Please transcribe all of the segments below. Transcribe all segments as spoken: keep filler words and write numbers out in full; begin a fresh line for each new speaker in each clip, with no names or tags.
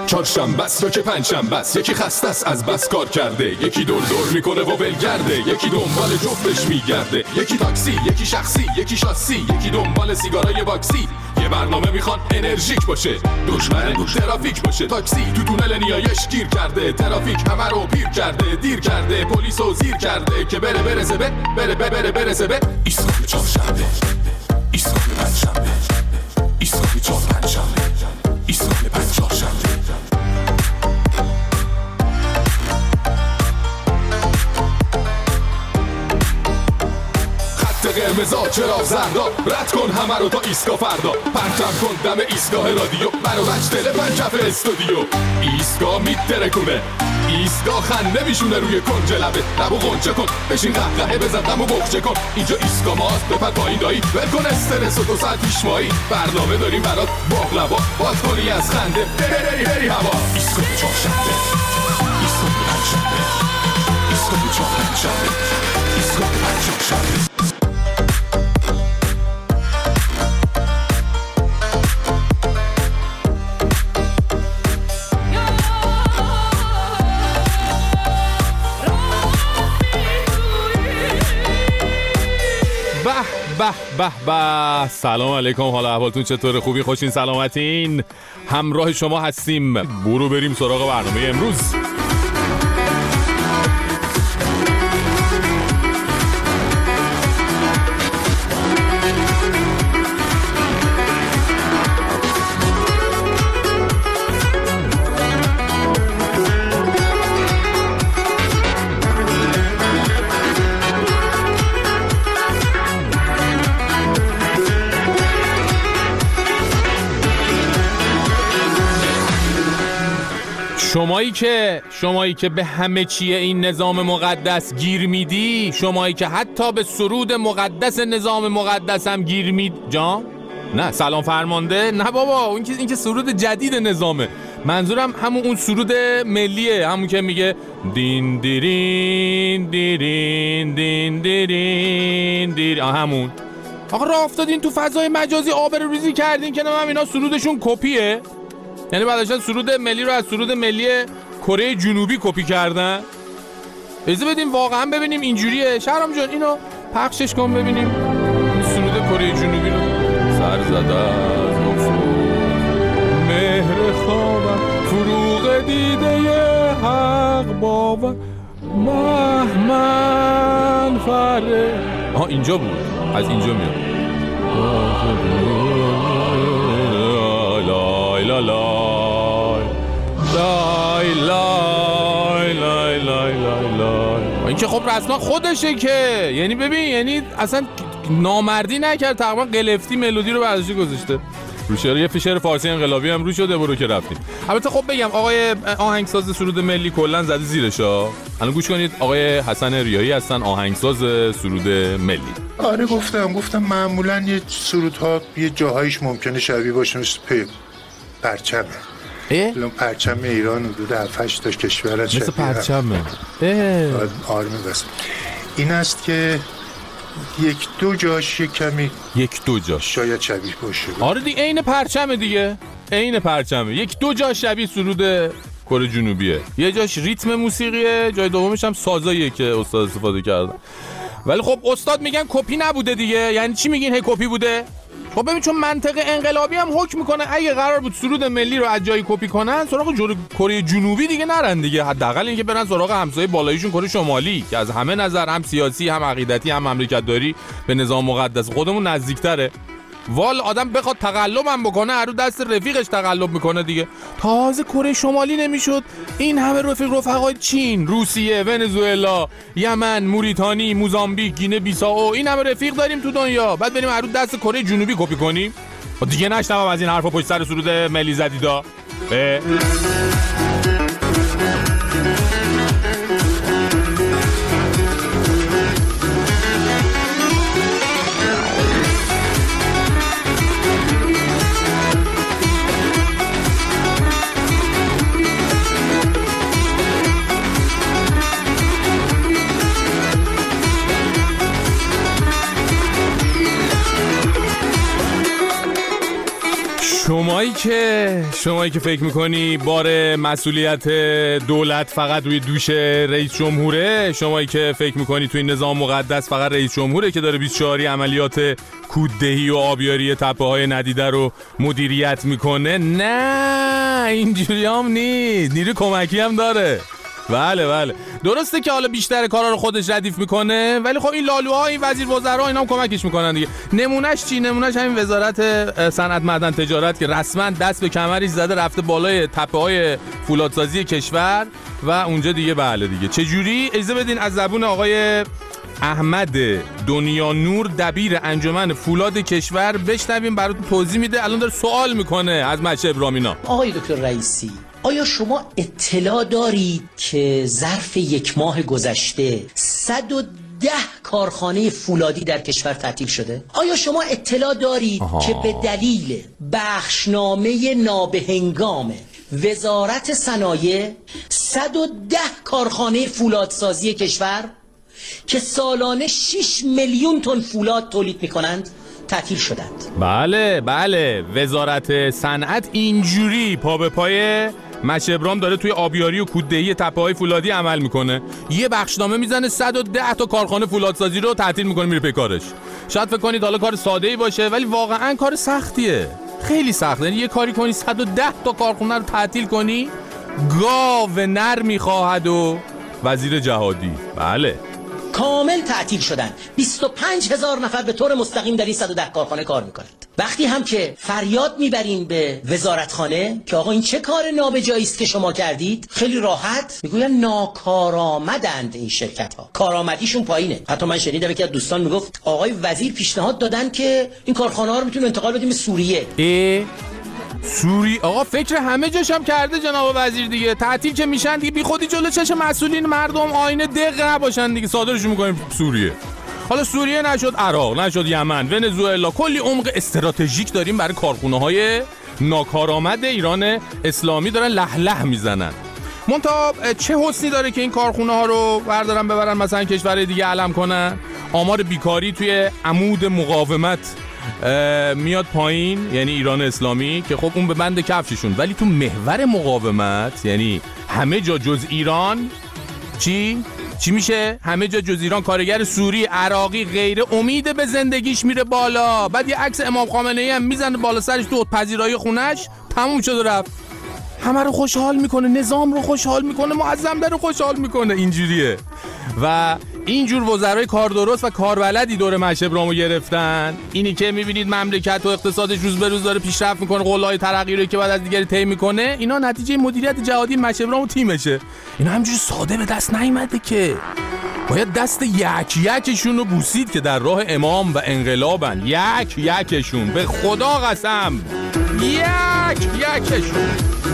چهارشنبه است تا که پنجشنبه است، یکی خسته است از بس کار کرده، یکی دور دور میکنه و ولگرده، یکی دنبال جفتش میگرده، یکی تاکسی، یکی شخصی، یکی شاسی، یکی دنبال سیگارای باکسی. یه برنامه میخوان انرژیک باشه، دشمن ترافیک باشه. تاکسی تو تونل نیایش گیر کرده، ترافیک همه رو پیر کرده، دیر کرده، پلیسو زیر کرده که بره برسه به بره بره بره برسه به ایستگاه چهارشنبه، ایستگاه پنجشنبه، ایستگاه چهار پنجشنبه، ایستگاه پنج چهارشنبه. قرمزا چراغ زردا، رد کن همه رو تا ایستگاه فردا، پرچم کن دم ایستگاه رادیو، برو بچ دل پنجف استودیو. ایستگاه میترکونه، ایستگاه خنده میشونه روی کنج لبه، لبو غنچه کن، بشین قهقهه بزن غمو بخچه کن. اینجا ایستگاه ماست، بپر پایین دایی، ول کن استرس و دو ساعت پیش مایی. برنامه داریم برات باقلوا، باز کنی از خنده بری بری هوا. ایستگاه چهارشنبه، ایستگاه پنجشنبه، ایستگاه چهار پنجشنبه، ایستگاه پنج چهارشنبه.
به به به، سلام علیکم، حالا احوالتون چطوره؟ خوبی؟ خوشین؟ سلامتین؟ همراه شما هستیم. برو بریم سراغ برنامه امروز. شمایی که شمایی که به همه چیه این نظام مقدس گیر میدی، شمایی که حتی به سرود مقدس نظام مقدس هم گیر مید جان؟ نه سلام فرمانده، نه بابا، اون که این که سرود جدید نظامه. منظورم همون اون سرود ملیه، همون که میگه دین دیرین دیرین دین دیرین دیر، همون. آقا راه افتادین تو فضای مجازی آبروریزی کردین که نمیم اینا سرودشون کپیه، یعنی بعدشن سرود ملی رو از سرود ملی کره جنوبی کپی کردن. اجازه بدیم واقعا ببینیم اینجوریه. شهرام جان اینو پخشش کن ببینیم سرود کره جنوبی رو. سر زده از افق مهر خوابم، فروغ دیده حق باور، مهمن فره. آها اینجا بود، از اینجا میاد. لای لای لای لای لای لای لای لای. این که خب رسما خودشه که، یعنی ببین، یعنی اصلا نامردی نکرد، تقریبا قلفتی ملودی رو برداشته گذاشته رو شعر. یه فشار فارسی انقلابی هم رو شده، برو که رفتیم. البته خب بگم آقای آهنگساز سرود ملی کلا زده زیرشا. الان گوش کنید، آقای حسن ریایی هستن آهنگساز سرود ملی.
آره گفتم گفتم معمولا یه سرودها یه جاهایش ممکنه شبیه باشه، مثل پی پرچمه. الان پرچم ایران حدود هفت هشت تا کشور هست
مثل پرچمه.
آره بس این است که یک دو جاش یک کمی
یک دو جاش
شاید شبیه باشه.
آره دیگه عین پرچمه دیگه، عین پرچمه. یک دو جاش شبیه سرود کره جنوبیه، یه جاش ریتم موسیقیه، جای دومش هم سازاییه که استاد استفاده کردن. ولی خب استاد میگن کپی نبوده دیگه. یعنی چی میگین هی کپی بوده؟ خب ببین، چون منطق انقلابی هم حکم میکنه اگه قرار بود سرود ملی رو از جایی کپی کنن، سراغ کره جنوبی دیگه نرن دیگه. حداقل اینکه برن سراغ همسایه بالاییشون کره شمالی که از همه نظر، هم سیاسی هم عقیدتی هم مملکتداری، به نظام مقدس خودمون نزدیکتره. وال آدم بخواد تقلبم بکنه، هر رو دست رفیقش تقلب میکنه دیگه. تازه کره شمالی نمیشد، این همه رفیق رفقای چین، روسیه، ونزوئلا، یمن، موریتانی، موزامبیک، گینه بیسائو، این همه رفیق داریم تو دنیا، بعد بریم هر رو دست کره جنوبی کپی کنیم؟ دیگه نشنوم از این حرفا پشت سر سرود ملی زدیدا. شمایی شمایی که شمایی که فکر میکنی بار مسئولیت دولت فقط روی دوش رئیس جمهوره، شمایی که فکر میکنی تو این نظام مقدس فقط رئیس جمهوره که داره بیست و چهار عملیات کوددهی و آبیاری تپه های ندیده رو مدیریت میکنه، نه اینجوری هم نیست، نیروی کمکی هم داره. بله بله درسته که حالا بیشتر کارا رو خودش ردیف میکنه، ولی خب این لالوها، این وزیر وزرا اینا هم کمکش میکنن دیگه. نمونهش چی؟ نمونهش همین وزارت صنعت معدن تجارت که رسما دست به کمرش زده رفته بالای تپه‌های فولادسازی کشور و اونجا دیگه بله دیگه. چه جوری؟ اجازه بدین از زبون آقای احمد دنیا نور دبیر انجمن فولاد کشور بشنویم، براتون توضیح میده. الان داره سوال میکنه از مشه ابرامینا.
آقای دکتر رئیسی، آیا شما اطلاع دارید که ظرف یک ماه گذشته صد و ده کارخانه فولادی در کشور تعطیل شده؟ آیا شما اطلاع دارید آها. که به دلیل بخشنامه نابهنگام وزارت صنایع صد و ده کارخانه فولادسازی کشور که سالانه شش میلیون تن فولاد تولید میکنند تعطیل شدند؟
بله بله وزارت صنعت اینجوری پا به پای مشه ابرام داره توی آبیاری و کوددهی تپه‌های فولادی عمل میکنه. یه بخشنامه میزنه صد و ده تا کارخانه فولادسازی رو تعطیل میکنه، میره پی کارش. شاید فکر کنید حالا کار ساده‌ای باشه، ولی واقعا کار سختیه، خیلی سخته. یعنی یه کاری کنی صد و ده تا کارخانه رو تعطیل کنی، گاو نر میخواهد و وزیر جهادی. بله
کامل تعطیل شدن. بیست و پنج هزار نفر به طور مستقیم در این صد و ده کارخانه کار میکنند. وقتی هم که فریاد میبریم به وزارتخانه که آقا این چه کار نابجایی است که شما کردید، خیلی راحت میگوین ناکارآمدند این شرکت ها، کارآمدیشون پایینه. حتی من شنیدم یکی از دوستان میگفت آقای وزیر پیشنهاد دادن که این کارخانه ها رو میتونیم انتقال بدیم به سوریه.
ای سوری آقا فکر همه جاش هم کرده جناب وزیر دیگه. تعطیل که میشن دیگه بی خودی جلو چش مسئولین مردم آینه دق نباشن دیگه، صادرشون میکنیم سوریه. حالا سوریه نشد عراق، نشد یمن، ونزوئلا، کلی عمق استراتژیک داریم برای کارخونه‌های ناکارآمد ایران اسلامی دارن لح لح میزنن. منتها چه حسنی داره که این کارخونه ها رو بردارن ببرن مثلا کشورهای دیگه علم کنن؟ آمار بیکاری توی عمود مقاومت میاد پایین، یعنی ایران اسلامی، که خب اون به بند کفششون، ولی تو محور مقاومت یعنی همه جا جز ایران چی؟ چی میشه؟ همه جا جز ایران کارگر سوری، عراقی، غیره امید به زندگیش میره بالا. بعد یه عکس امام خامنه ای هم میزنه بالا سرش تو پذیرایی خونش، تموم شد و رفت. همه رو خوشحال میکنه، نظام رو خوشحال میکنه، معظم رو خوشحال میکنه. اینجوریه. و اینجور وزرای کار درست و کاربلدی دور مشه ابراهیمو گرفتن. اینی که میبینید مملکت و اقتصادش روز به روز داره پیشرفت میکنه، قولای ترقی رو که بعد از دیگری طی میکنه، اینا نتیجه مدیریت جهادی مشه ابراهیمو تیمشه. اینا همینجوری ساده به دست نیومده که، باید دست یک یکشون رو بوسید که در راه امام و انقلابن. یک یکشون، به خدا قسم، یک یکشون.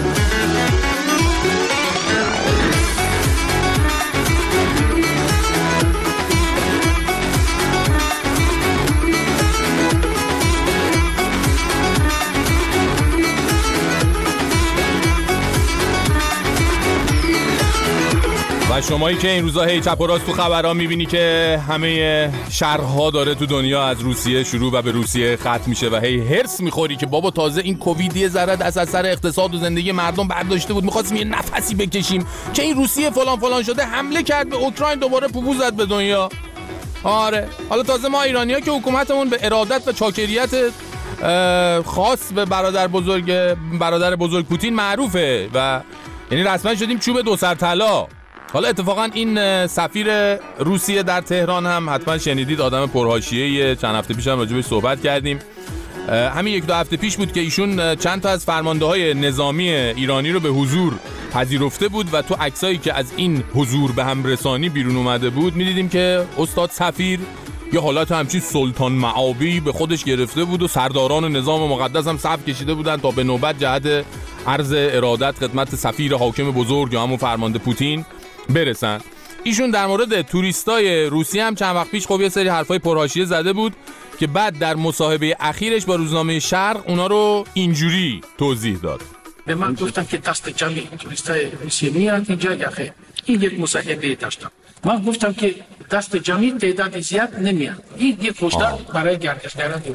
و شمایی که این روزا هی چپ و راست تو خبرها میبینی که همه شرها داره تو دنیا از روسیه شروع و به روسیه ختم میشه و هی هرس میخوری که بابا تازه این کووید یه ذره از اثر اقتصاد و زندگی مردم برداشته بود، میخواستیم یه نفسی بکشیم که این روسیه فلان فلان شده، حمله کرد به اوکراین، دوباره پوپو زد به دنیا. آره حالا تازه ما ایرانی‌ها که حکومتمون به ارادت و چاکریت خاص به برادر بزرگ برادر بزرگ پوتین معروفه و یعنی رسما شدیم چوب دو سر طلا. حالا اتفاقا این سفیر روسیه در تهران هم حتما شنیدید، آدم پرحاشیه‌ایه. چند هفته پیش هم راجع بهش صحبت کردیم. همین یک دو هفته پیش بود که ایشون چند تا از فرمانده‌های نظامی ایرانی رو به حضور پذیرفته بود و تو عکسایی که از این حضور به هم رسانی بیرون اومده بود می‌دیدیم که استاد سفیر یه حالت همچین سلطان معابی به خودش گرفته بود و سرداران نظام مقدس هم صف کشیده بودن تا به نوبت جهت عرض ارادت خدمت سفیر حاکم بزرگ یا همون فرمانده پوتین برسن. ایشون در مورد توریستای روسیه هم چند وقت پیش خب یه سری حرفای پرحاشیه زده بود که بعد در مصاحبه اخیرش با روزنامه شرق اونا رو اینجوری توضیح داد.
به من گفتن که دست جمعی توریستای روسیه میاد اینجا یخه. این یک مصاحبه داشتم. من گفتم که دست جمعی تعداد زیاد نمیاد. این یک هشدار برای گردشگران روسیه.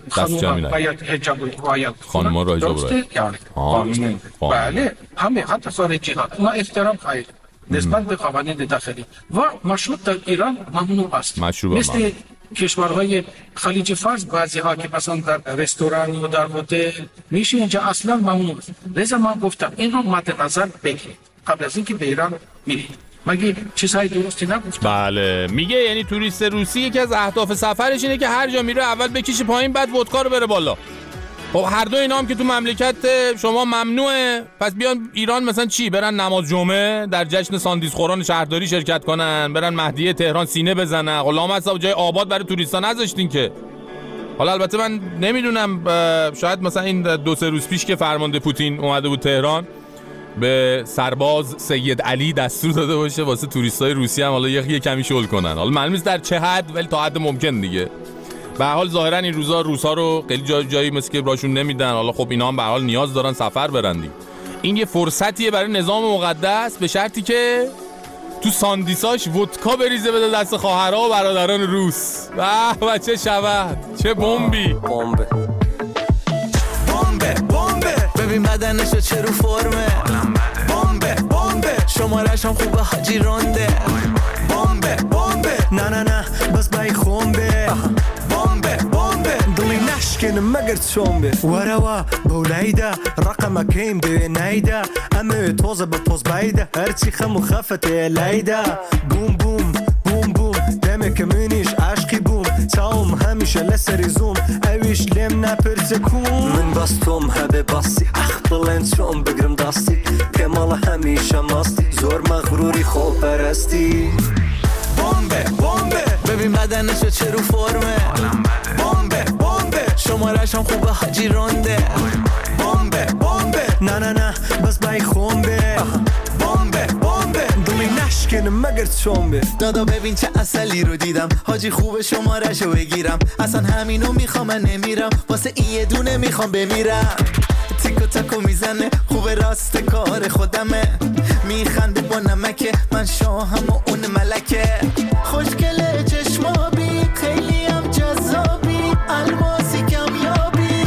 خانوما باید حجاب رعایت
خانوما را حجاب رعایت
یعنی قانون بله همه حتی خارجی ها ما احترام خواهید نسبت به قوانین داخلی و مشروط در ایران ممنوع است مثل کشورهای خلیج فارس بعضی ها که مثلا در رستوران و در هتل میشه اینجا اصلا ممنوع است. لذا من گفتم این رو مد نظر بگیرید قبل از اینکه به ایران میرید. مگه چیزهای درستی نگفتم؟
بله میگه یعنی توریست روسی یکی از اهداف سفرش اینه که هر جا میره اول بکشه پایین بعد ودکا رو بره بالا. خب هر دو اینا هم که تو مملکت شما ممنوعه، پس بیان ایران مثلا چی برن نماز جمعه در جشن ساندیس خوران شهرداری شرکت کنن، برن مهدیه تهران سینه بزنن. غلام اصلا جای آباد برای توریستا نذاشتین که. حالا البته من نمیدونم شاید مثلا این دو سه روز پیش که فرمانده پوتین اومده بود تهران به سرباز سید علی دستور داده باشه واسه توریستای روسی هم حالا یه کمی شل کنن. حالا معلوم نیست در چه حد ولی تا حد ممکن دیگه. به هر حال ظاهرا این روزا روسا رو خیلی جای جایی مثل که براشون نمیدن. حالا خب اینا هم به هر حال نیاز دارن سفر برن دیگه. این یه فرصتیه برای نظام مقدس به شرطی که تو ساندیساش ودکا بریزه بده دست خواهرها و برادران روس. به چه شود چه بمبی
بمب بمب بمب ببین بدنشو چه رو فرمه بمب بمب شمارش هم خوبه حاجی رونده بمب بمب نه نه نه بس بای خونبه بمب بمب دلی نشکن مگر چومبه وروا بولیده رقم کیم به نیده امه توزه به پوز بایده هرچی خمو خفته لیده بوم بوم بوم بوم دمه که منیش عشقی بوم تاوم همیشه لسری زوم اویش لیم نپرسه کون من باستم هبه باستی اخ بلند شم بگرم داستی کمال همیشه ماستی زور مغروری خوب پرستی بمبه بمبه ببین بدنشو چه رو فرمه بمبه بمبه شمارش هم خوبه حاجی رونده بمبه بمبه نه نه نه بس بای خونبه بمبه بمبه دلی نشکن مگر چومبه دادا ببین چه اصلی رو دیدم حاجی خوبه شمارشو بگیرم اصلا همینو میخوام من نمیرم واسه این یه دونه میخوام بمیرم تیکو تاکو میزنه خوبه راست کار خودمه میخنده با نمکه من شاهم و اون ملکه خوشگله چشمابی خیلی هم جذابی الماسی کمیابی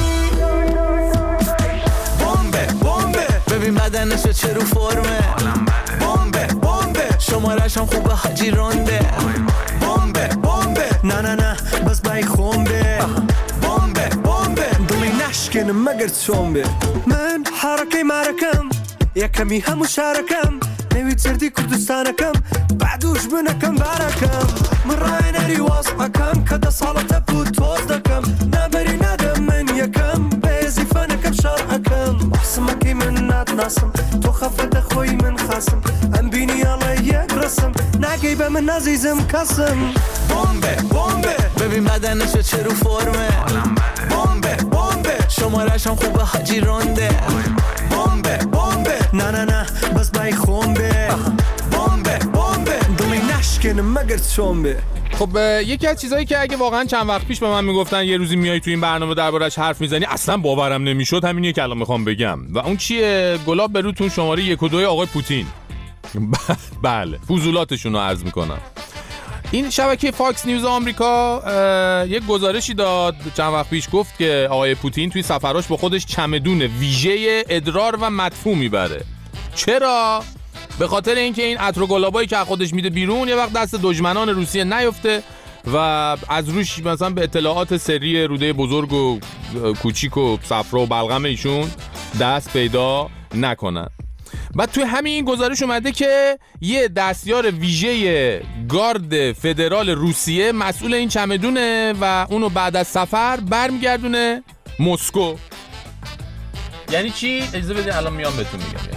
بمبه بمبه ببین بدنشو چه رو فرمه بمبه بمبه شمارش هم خوبه حاجی رونده بمبه بمبه نه نه نه بس بای خونبه بمبه بمبه دلی نشکن مگر چومبه من حرکه مرکم یکمی همو شارکم نوید سردی کردستانکم بعدوش بنکم برکم من رای نری واسحکم که ده سالت بود توز دکم نبری ندم من یکم بیزی فنکم شرعکم احسمکی من ندناسم تو خفت خوی من خاسم ام بینی علی یک رسم نگی به من عزیزم کسم بمبه بمبه ببین بدنشو چه رو فرمه بمبه بمبه شمارش هم خوبه حاجی رونده بمبه بمبه نه نه نه بس بای خونبه بمبه بمبه دلی نشکن مگر چومبه.
خب یکی از چیزایی که اگه واقعا چند وقت پیش به من میگفتن یه روزی میای تو این برنامه دربارش حرف میزنی اصلا باورم نمیشد همینیه که الان میخوام بگم و اون چیه؟ گلاب به روتون شماره یک و دوی آقای پوتین. بله فضولاتشون رو عرض میکنم. این شبکه فاکس نیوز آمریکا یک گزارشی داد چند وقت پیش گفت که آقای پوتین توی سفراش با خودش چمدون ویژه ادرار و مدفوع میبره. چرا؟ به خاطر اینکه این عطر و گلابایی که خودش میده بیرون یه وقت دست دشمنان روسیه نیفته و از روش مثلا به اطلاعات سری روده بزرگ و کوچیک و صفرا و بلغم ایشون دست پیدا نکنن. بعد توی همین گزارش اومده که یه دستیار ویژه گارد فدرال روسیه مسئول این چمدونه و اونو بعد از سفر برمیگردونه مسکو. یعنی چی؟ اجازه بدین الان میام بهتون میگم.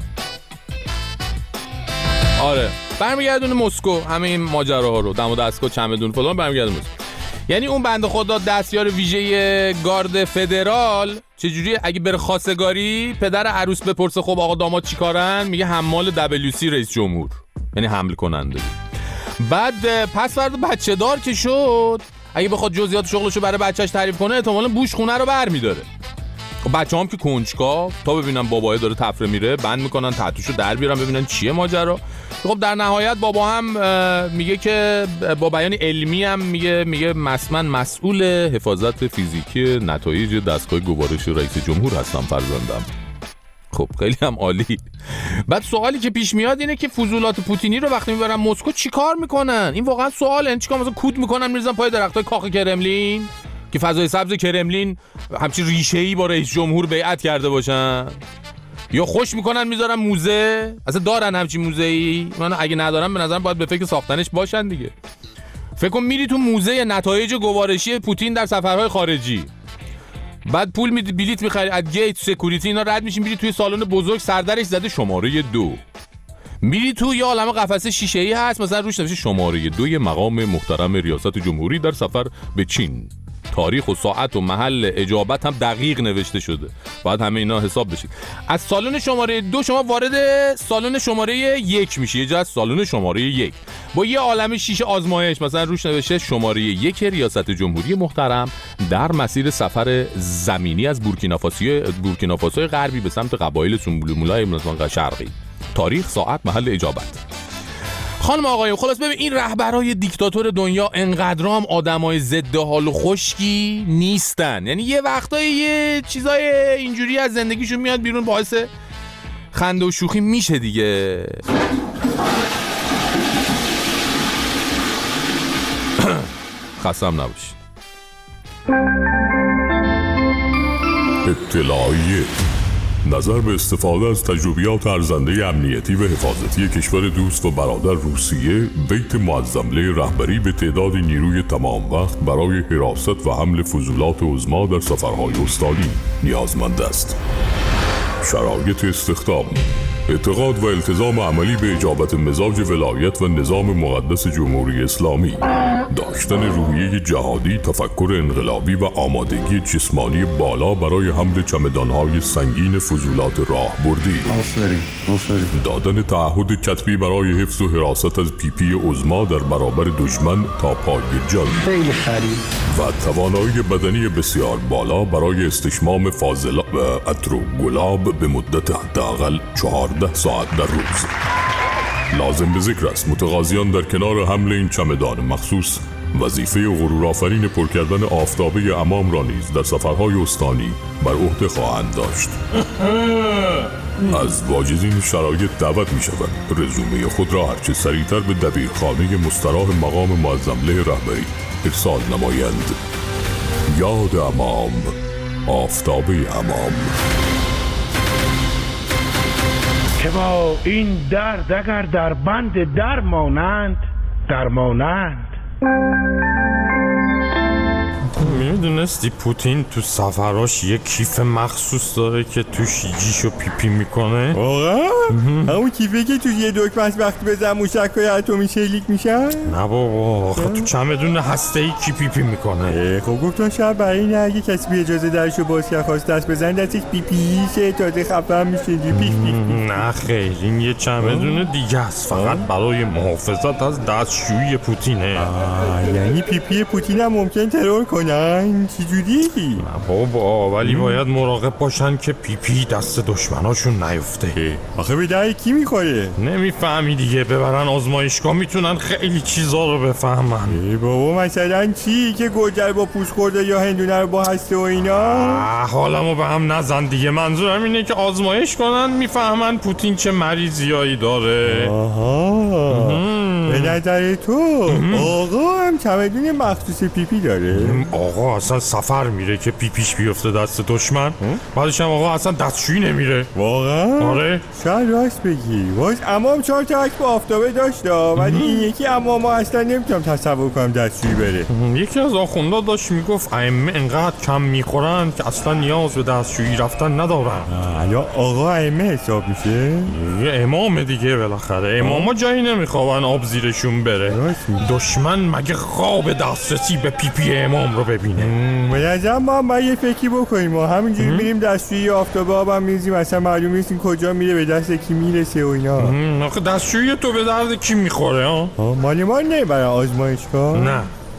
آره برمیگردونه مسکو همه این ماجراها رو دم و دستگاه چمدون فلان برمیگردونه مسکو. یعنی اون بنده خدا دستیار ویژه گارد فدرال چجوری اگه بره خواستگاری پدر عروس بپرسه خب آقا داماد چیکارن میگه حمال دبلیو سی رئیس جمهور یعنی حمل کننده. بعد پس فرد بچه دار که شد اگه بخواد جزئیات شغلشو برای بچهش تعریف کنه احتمالاً بوش خونه رو برمی‌داره. بچه‌هام که کنجکاو تا ببینن بابای داره تفره میره بند میکنن تحتوشو در بیارن ببینن چیه ماجرا. خب در نهایت بابا هم میگه که با بیان علمی هم میگه میگه من مسئول حفاظت فیزیکی نتایج دستگاه گوارش رئیس جمهور هستم فرزندم. خب خیلی هم عالی. بعد سوالی که پیش میاد اینه که فضولات پوتینی رو وقتی میبرن مسکو چیکار میکنن؟ این واقعا سواله. چیکار مثلا کود میکنن میریزن پای درختای کاخ کرملین که فضای سبز کرملین همچین ریشه‌ای با رئیس جمهور بیعت کرده باشن؟ یا خوش میکنن میذارن موزه؟ اصلا دارن همچین موزه‌ای؟ من اگه ندارن به نظرم باید به فکر ساختنش باشن دیگه. فکر کن میری تو موزه نتایج گوارشی پوتین در سفرهای خارجی، بعد پول میدی بلیت میخری از گیت سکوریتی اینا رد میشین، میری توی سالن بزرگ سردرش زده شماره دو، میری تو یه عالمه قفسه شیشه‌ای هست مثلا روش نوشته شماره دو مقام محترم ریاست جمهوری در سفر به چین، تاریخ و ساعت و محل اجابت هم دقیق نوشته شده، باید همه اینا حساب بشید. از سالن شماره دو شما وارد سالن شماره یک میشی، یه جا از سالن شماره یک با یه عالمه شیشه آزمایش مثلا روش نوشته شماره یک ریاست جمهوری محترم در مسیر سفر زمینی از بورکینافاسو بورکینافاسو غربی به سمت قبایل سنبولمولای مثلا شرقی، تاریخ، ساعت، محل اجابت. خانم آقایون خلاص ببین این رهبرای دیکتاتور دنیا انقدرام آدمای ضد حال و خشکی نیستن، یعنی یه وقتایی یه چیزای اینجوری از زندگیشون میاد بیرون باعث خنده و شوخی میشه دیگه. خستم نباشید.
اطلاعیه نظر به استفاده از تجربیات ارزنده امنیتی و حفاظتی کشور دوست و برادر روسیه، بیت معظمله رهبری به تعداد نیروی تمام وقت برای حراست و حمل فضولات عظما در سفرهای استانی نیازمند است. شرایط استخدام: اعتقاد و التزام عملی به اجابت مزاج ولایت و نظام مقدس جمهوری اسلامی، داشتن روحیه جهادی، تفکر انقلابی و آمادگی جسمانی بالا برای حمل چمدانهای سنگین فضولات راهبردی، دادن تعهد کتبی برای حفظ و حراست از پیپی عظما در برابر دشمن تا پای جان و توانایی بدنی بسیار بالا برای استشمام فاضلات و عطر و گلاب به مدت حداقل چهارده ساعت در روز. لازم به ذکر است متقاضیان در کنار حمل این چمدان مخصوص وظیفه غرورآفرین پر کردن آفتابه امام را نیز در سفرهای استانی بر عهده خواهند داشت. از واجدین شرایط دعوت می شود رزومه خود را هرچه سریعتر به دبیرخانه مستراح مقام معظمله رهبری ارسال نمایند. یاد امام، آفتابه امام.
که با این درد اگر در بند درمانند درمانند.
میدونستی پوتین تو سفراش یه کیف مخصوص داره که توش جیشو پیپی میکنه؟
واقعا؟ همون کیفه که تو یه دکمه از وقتی بزن موشک‌های اتمی شلیک میشن؟
نه بابا آخه تو چمدون هسته‌ای کی پیپی میکنه؟
خب گفتم شاید برای این اگه کسی بی اجازه درشو باز کرد خواست دست بزن دستش پیپی شه تازه خفه میشه پیپ پیپ.
نه خیر این یه چمدون دیگه است فقط برای محافظت از دستشویی پوتینه.
یعنی پیپی پوتین هم ممکن ترور کنن؟ چی جوری؟
نه بابا ولی باید مراقب باشن که پیپی دست دشمناشون نیفته.
آخه به در کی میخوره؟
نمیفهمی دیگه ببرن آزمایشگاه میتونن خیلی چیزا رو بفهمن.
ای بابا مثلا چی که گوجر با پوست خورده یا هندونه رو با هسته و اینا؟
حالمو به هم نزن دیگه، منظورم اینه که آزمایش کنن میفهمن پوتین چه مریضیایی داره.
آها به نظر تو آقا هم چمدون مخصوص پیپی داره؟
آقا اصلا سفر میره که پیپیش بیفته دست دشمن، بعدش هم آقا اصلا دستشویی نمیره.
واقعا؟
آره
شاید راست بگی. باز امام چهار تا عکس با آفتابه داشت ولی این یکی امام اصلا نمیتونم تصور کنم دستشویی بره.
یکی از آخوندا داشت میگفت ائمه انقدر کم میخورن که اصلا نیاز به دستشویی رفتن ندارن.
یا آقا ائمه حساب میشه؟
یه امام دیگه بالاخره. اماما جایی نمیخوابن آب زیرشون بره. دشمن مگه خواب دسترسی به پیپی امام رو ببینه؟
به نظرم ما هم یه فکری بکنیم و همینجوری میریم دستشویی آفتابه آبم میریزیم اصلا معلوم نیست این کجا میره به دست کی میرسه و اینا.
آخه دستشویی تو به درد کی میخوره ها؟
مال ما نمیبرن آزمایشگاه؟
نه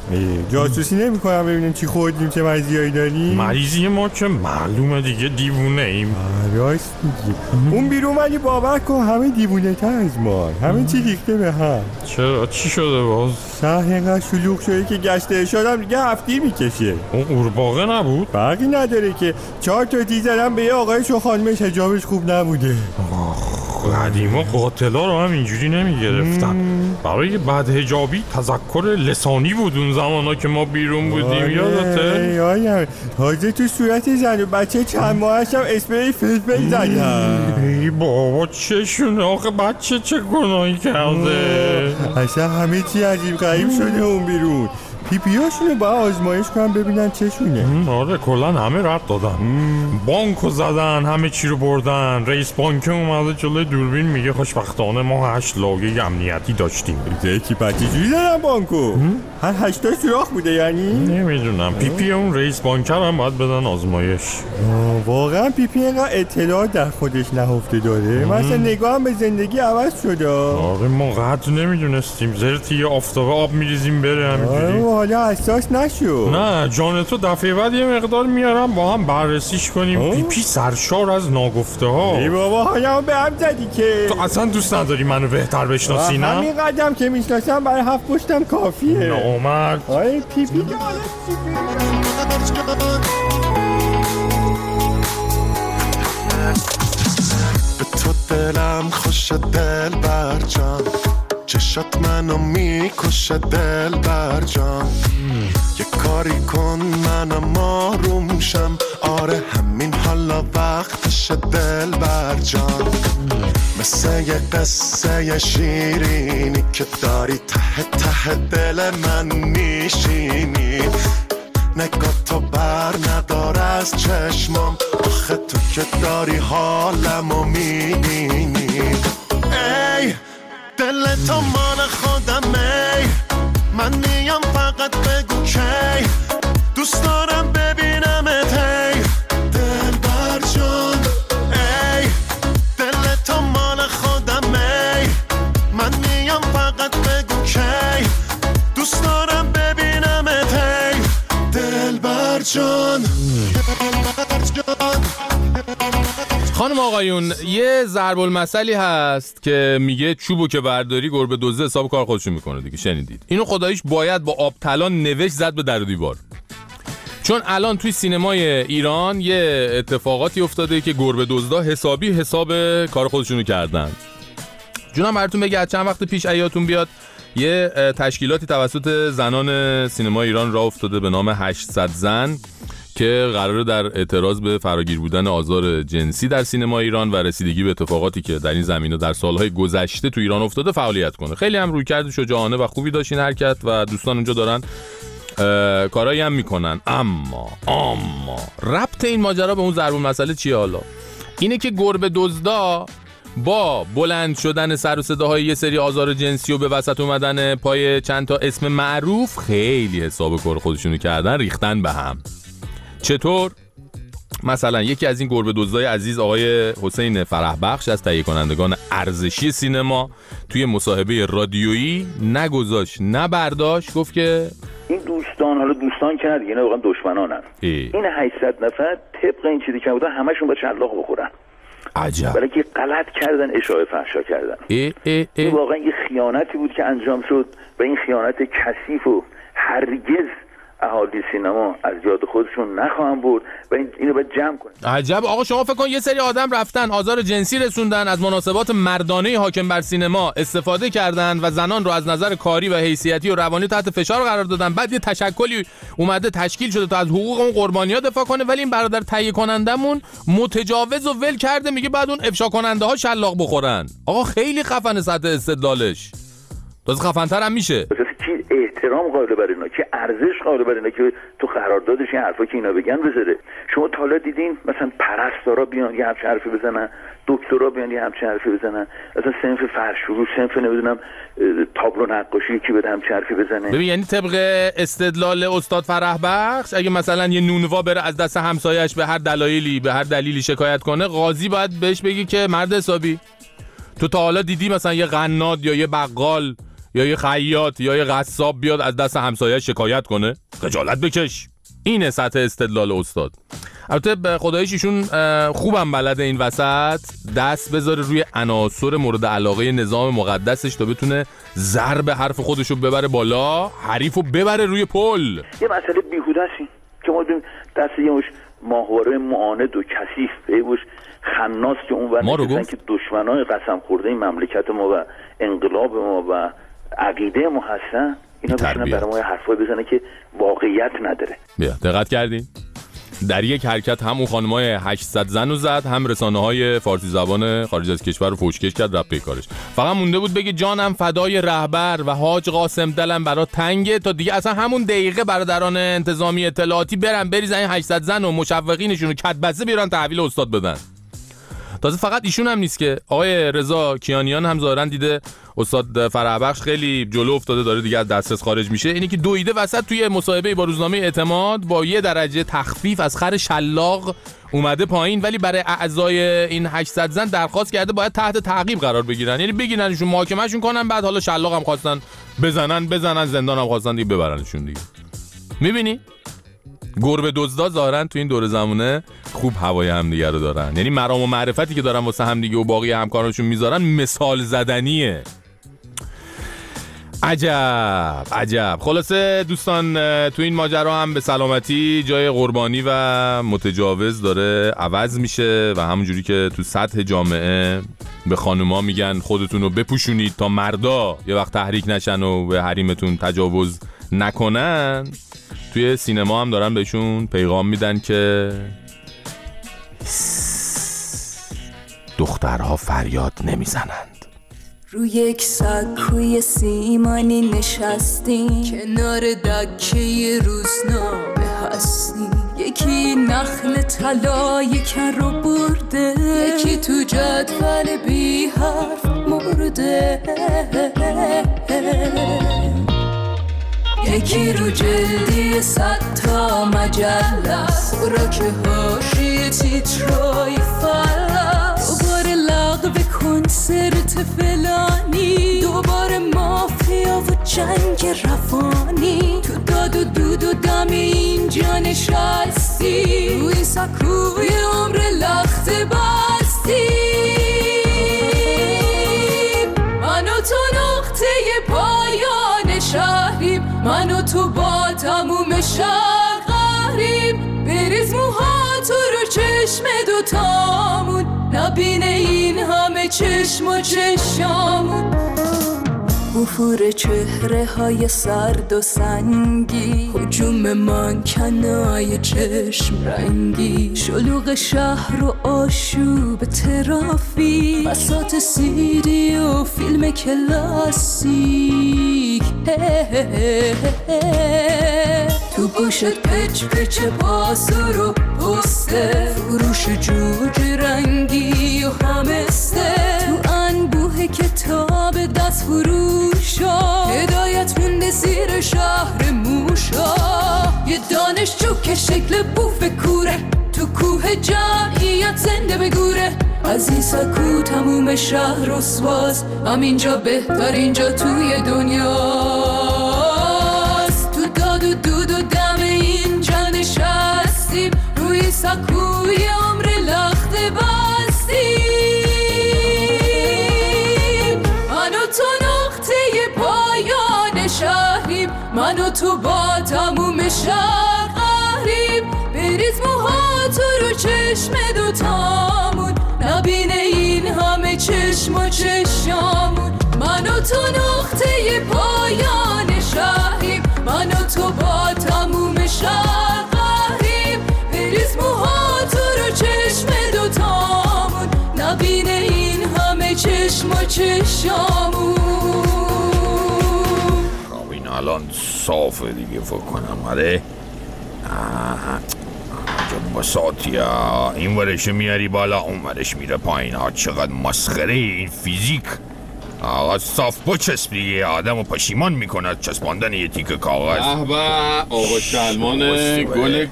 جاسوسی نمی‌کنم ببینیم چی خوردیم چه مزیایی داریم.
مریضی ما که معلومه دیگه دیوونه ایم.
راست میگی. اون بیرون ولی باور کن همه دیوونه تر از ما، همه چی ریخته به هم.
چرا چی شده باز؟
شهر اینقدر شلوغ شده که گشت ارشادم دیگه هفتی میکشه.
اون قورباغه نبود؟
فرقی نداره که چهار تا تیز زدم به یه آقایش و خانمش حجابش خوب نبوده.
قدیما قاتلا رو هم اینجوری نمیگرفتن. برای بد حجابی تذکر لسانی بود اون زمانا که ما بیرون بودیم. یادته؟
یادم. تازه تو صورت زن و بچه چند ماهش هم اسپری فلفل زدم.
ای بابا چشونه آخه بچه چه گناهی کرده؟
اصلا همه چی عجیب غریب شده اون بیرون. پی پی هاشونو باید آزمایش کنم ببینن چشونه.
آره کلن همه رد دادن. بانکو زدن، همه چی رو بردن. رئیس بانک اومده جلوی دوربین میگه خوشبختانه ما هشت لایه امنیتی داشتیم.
یکی بچه جوری زدن بانکو؟ هر هشتا سوراخ بوده یعنی؟
نمیدونم. پی پی اون رئیس بانکر هم باید بدن آزمایش.
واقعا پی پی اینقدر اطلاعات در خودش نهفته داره. مثلا نگاهم به زندگی عوض شده.
آره ما قدر نمیدونستیم. زرتی یه آفتاب آب میریزیم بره همینجوری.
حالا اساس نشو.
نه جان تو دفعه بعد یه مقدار میارم با هم بررسیش کنیم. پی پی سرشار از ناگفته ها.
ای بابا حالا به هم زدی که
تو اصلا دوست نداری منو بهتر بشناسی نه؟
همین قدم که میشناسم برای هفت پشتم کافیه.
نامرد.
آی پی پی
به تو دلم خوش دل برجان، چشات منو میکشه دل برجان. یه کاری کن منم آروم شم، آره همین حالا وقتش دل برجان. مثل یه قصه شیرینی که داری ته ته دل من میشینی. نگاه تو بر ندار از چشمام، آخه تو که داری حالمو میبینی. ای دل تو مال خودمه، من میام فقط بگو کی دوست دارم ببینمت. ای دل بر جان، ای دل تو مال خودمه، من میام فقط بگو کی دوست دارم ببینمت. ای دل بر جان.
خانم آقایون یه ضرب المثلی هست که میگه چوبو که برداری گربه دزده حساب کار خودشون میکنه دیگه. شنیدید اینو؟ خداییش باید با آب طلان نوشت زد به در و دیوار. چون الان توی سینمای ایران یه اتفاقاتی افتاده که گربه دزدا حسابی حساب کار خودشونو کردن. جونم براتون بگه چند وقت پیش ایاتون بیاد یه تشکیلاتی توسط زنان سینما ایران راه افتاده به نام هشتصد زن که قراره در اعتراض به فراگیر بودن آزار جنسی در سینما ایران و رسیدگی به اتفاقاتی که در این زمینه در سالهای گذشته تو ایران افتاده فعالیت کنه. خیلی هم رویکرد شجاعانه و خوبی داشت این حرکت و دوستان اونجا دارن کارایی هم میکنن. اما اما ربط این ماجرا به اون ضرب المثل چیه؟ حالا اینه که گربه دزدا با بلند شدن سر و صداهای یه سری آزار جنسی و به وسط اومدن پای چند تا اسم معروف خیلی حساب کار خودشونو کردن، ریختن به هم. چطور؟ مثلا یکی از این گربه دزدای عزیز آقای حسین فرح بخش از تهیه کنندگان ارزشی سینما توی مصاحبه رادیویی نگذاشت نه برداشت، گفت که
این دوستان، حالا دوستان که دیگه نه واقعا دشمنانن، این هشتصد نفر طبق این چیزی که بودن همشون با شلاق بخورن.
عجب.
برای که غلط کردن، اشاعه فحشا کردن.
ای ای ای.
این واقعا یه خیانتی بود که انجام شد و این خیانت کثیف و هرگز اهالی سینما از یاد خودشون نخواهم برد و این اینو باید جمع کنیم.
عجب. آقا شما فکر کن یه سری آدم رفتن آزار جنسی رسوندن، از مناسبات مردانه حاکم بر سینما استفاده کردن و زنان رو از نظر کاری و حیثیتی و روانی تحت فشار قرار دادن. بعد یه تشکلی اومده تشکیل شده تا از حقوق اون قربانی‌ها دفاع کنه، ولی این برادر تهیه کنندمون متجاوز و ول کرده، میگه بعد اون افشا کننده ها شلاق بخورن. آقا خیلی خفن سطح استدلالش. تازه خفن‌تر هم میشه.
کی احترام قائل بر اینا، که ارزش قائل بر اینا که تو قراردادش این حرفا که اینا بگن بذاره. شما تا حالا دیدین مثلا پرستارا بیان یه همچین حرفی بزنن، دکترا بیان یه همچین حرفی بزنن، مثلا صنف فرش‌فروش، صنف نمیدونم تابلو نقاشی کی بده همچین حرفی بزنه؟
ببین یعنی طبق استدلال استاد فرح بخش اگه مثلا یه نونوا بره از دست همسایه‌اش به هر دلایلی به هر دلیلی شکایت کنه، قاضی باید بهش بگی که مرد حسابی تو تا حالا دیدی مثلا یه قناد یا یه بقال یا یه خیاط یا یه قصاب بیاد از دست همسایه شکایت کنه؟ خجالت بکش. اینه سطح استدلال استاد. البته به خداییش ایشون خوبم بلده این وسط دست بذاره روی عناصر مورد علاقه نظام مقدسش تا بتونه ضرب حرف خودشو ببره بالا، حریفو ببره روی پل.
یه مسئله بیهوده است که ما دست یه مش ماهواره معاند و کثیف بیوش خناس که اون ور نشستن که دشمنای قسم خورده این مملکت ما و انقلاب ما و عقیده ما هستن، اینا بشنن برای ما حرفای بزنه که واقعیت نداره.
بیا دقت کردین؟ در یک حرکت هم اون خانمای هشتصد زن رو زد، هم رسانه‌های فارسی زبان خارج از کشور رو فوشکش کرد رفت پیکارش. فقط مونده بود بگه جانم فدای رهبر و حاج قاسم دلم برا تنگه، تا دیگه اصلا همون دقیقه برادران انتظامی اطلاعاتی برن بریزن این هشتصد زن و مشوقینشون رو کدبسته بیارن تحویل استاد بدن. تازه فقط ایشون هم نیست که آقای رضا کیانیان هم ظاهرا دیده استاد فرهبخش خیلی جلو افتاده داره دیگه از دسترس خارج میشه، اینی که دویده وسط توی مصاحبه با روزنامه اعتماد با یه درجه تخفیف از خر شلاق اومده پایین، ولی برای اعضای این هشتصد زن درخواست کرده باید تحت تعقیب قرار بگیرن، یعنی بگیرنشون محاکمهشون کنن، بعد حالا شلاق هم خواستن بزنن بزنن، زندان هم خواستن دیگه ببرنشون دیگه. میبینی گربه دزدا ظاهرن تو این دور زمونه خوب هوای همدیگه رو دارن، یعنی مرام و معرفتی که دارن واسه همدیگه و باقی همکارانشون میذارن مثال زدنیه. عجب عجب. خلاصه دوستان تو این ماجرا هم به سلامتی جای قربانی و متجاوز داره عوض میشه و همونجوری که تو سطح جامعه به خانوما میگن خودتون رو بپوشونید تا مردا یه وقت تحریک نشن و به حریمتون تجاوز نکنن، توی سینما هم دارن بهشون پیغام میدن که دخترها فریاد نمیزنند.
روی یک سکوی سیمانی نشستیم، کنار دکه روزنامه هستیم، یکی نخل طلای کر رو برده، یکی تو جدول بی حرف مرده، یکی رو جلدی صد تا مجله، خوراک حاشیه تیترای فلس، دوباره لغو کنسرت فلانی، دوباره مافیا و جنگ روانی، تو داد و دود و دم اینجا نشستی، روی سکوی عمر لخت بستی، من و تو نقطه پایان شهریم، من و تو با تموم شهر قهریم، بریز موها تو رو چشم دوتامون، نبینه این همه چشم و چشامون، افور چهره های سرد و سنگی، هجوم منکنای چشم رنگی، شلوغ شهر و آشوب ترافیک، بساط سیدی و فیلم کلاسیک، تو گوشت پچ پچ پاسور و پسته، فروش جوج رنگی و همسته، تو انبوه کتاب دست فروشا، هدایت مونده زیر شهر موشا، یه دانشجو که شکل بوف کوره، تو کوه جمعیت زنده بگوره، از این سکو تموم شهر رسواست، همینجا بهتر اینجا توی دنیاست، تو داد و دود و دم اینجا نشستیم، روی سکوی عمر لخت بستیم، من و تو نقطه پایان شهریم، من و تو با تموم شهر قهریم، بریز موها تو رو چشم دوتامون، نبینه این همه چشم و چشامون، من و تو نقطه پایان شهریم، من و تو با تموم شهر قهریم، بریز موها تو رو چشم دوتامون، نبینه این همه چشم و چشامون.
خب این الان صافه دیگه فکر کنم. آره بساطی ها، این ورشو میاری بالا اون ورش میره پایین ها، چقدر مسخره این فیزیک. آقا صاف بچسب دیگه، آدمو پشیمان میکند چسباندن یه تیکه کاغذ.
به آقا شلمان گل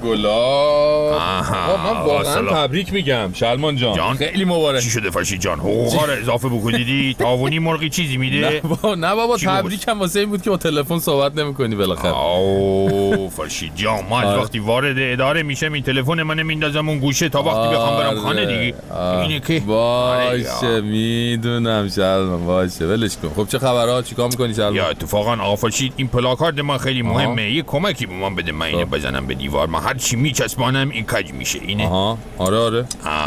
گلاب. آقا من واقعا تبریک میگم شلمان جان.
جان
خیلی مبارک.
چی شده فرشید جان؟ حقوقا رو اضافه بکنیدی؟ تاوانی مرغی چیزی میده؟
نه بابا نه بابا تبریکم واسه این بود که با تلفن صحبت نمی‌کنی بالاخره.
اوه فرشید جان من وقتی وارد اداره میشم این تلفن منو میندازم اون گوشه تا وقتی بخوام برم خانه دیگه. اینه که
باشه میدونم شلمان باشه ولش کن. خب چه خبرها؟ چیکار می‌کنی شلمان؟
یا اتفاقا آقا فرشید این پلاکارد من خیلی مهمه. یه کمکی به من بده، من اینو بزنم به دیوار. من هر چی میچسبانم این کج میشه. اینه.
آها آره آره.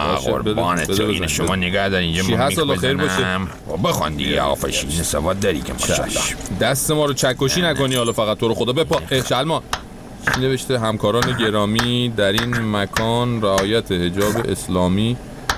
قربانت تو اینو شما نگه دار اینجا
من میخوام خیر باشه.
بخوان دیگه آقا فرشید سواد داری که ماشاءالله.
دست ما رو چکشی نکنی حالا فقط تو رو خدا بپا. شلمان نوشته همکاران گرامی در این مکان رعایت حجاب اسلامی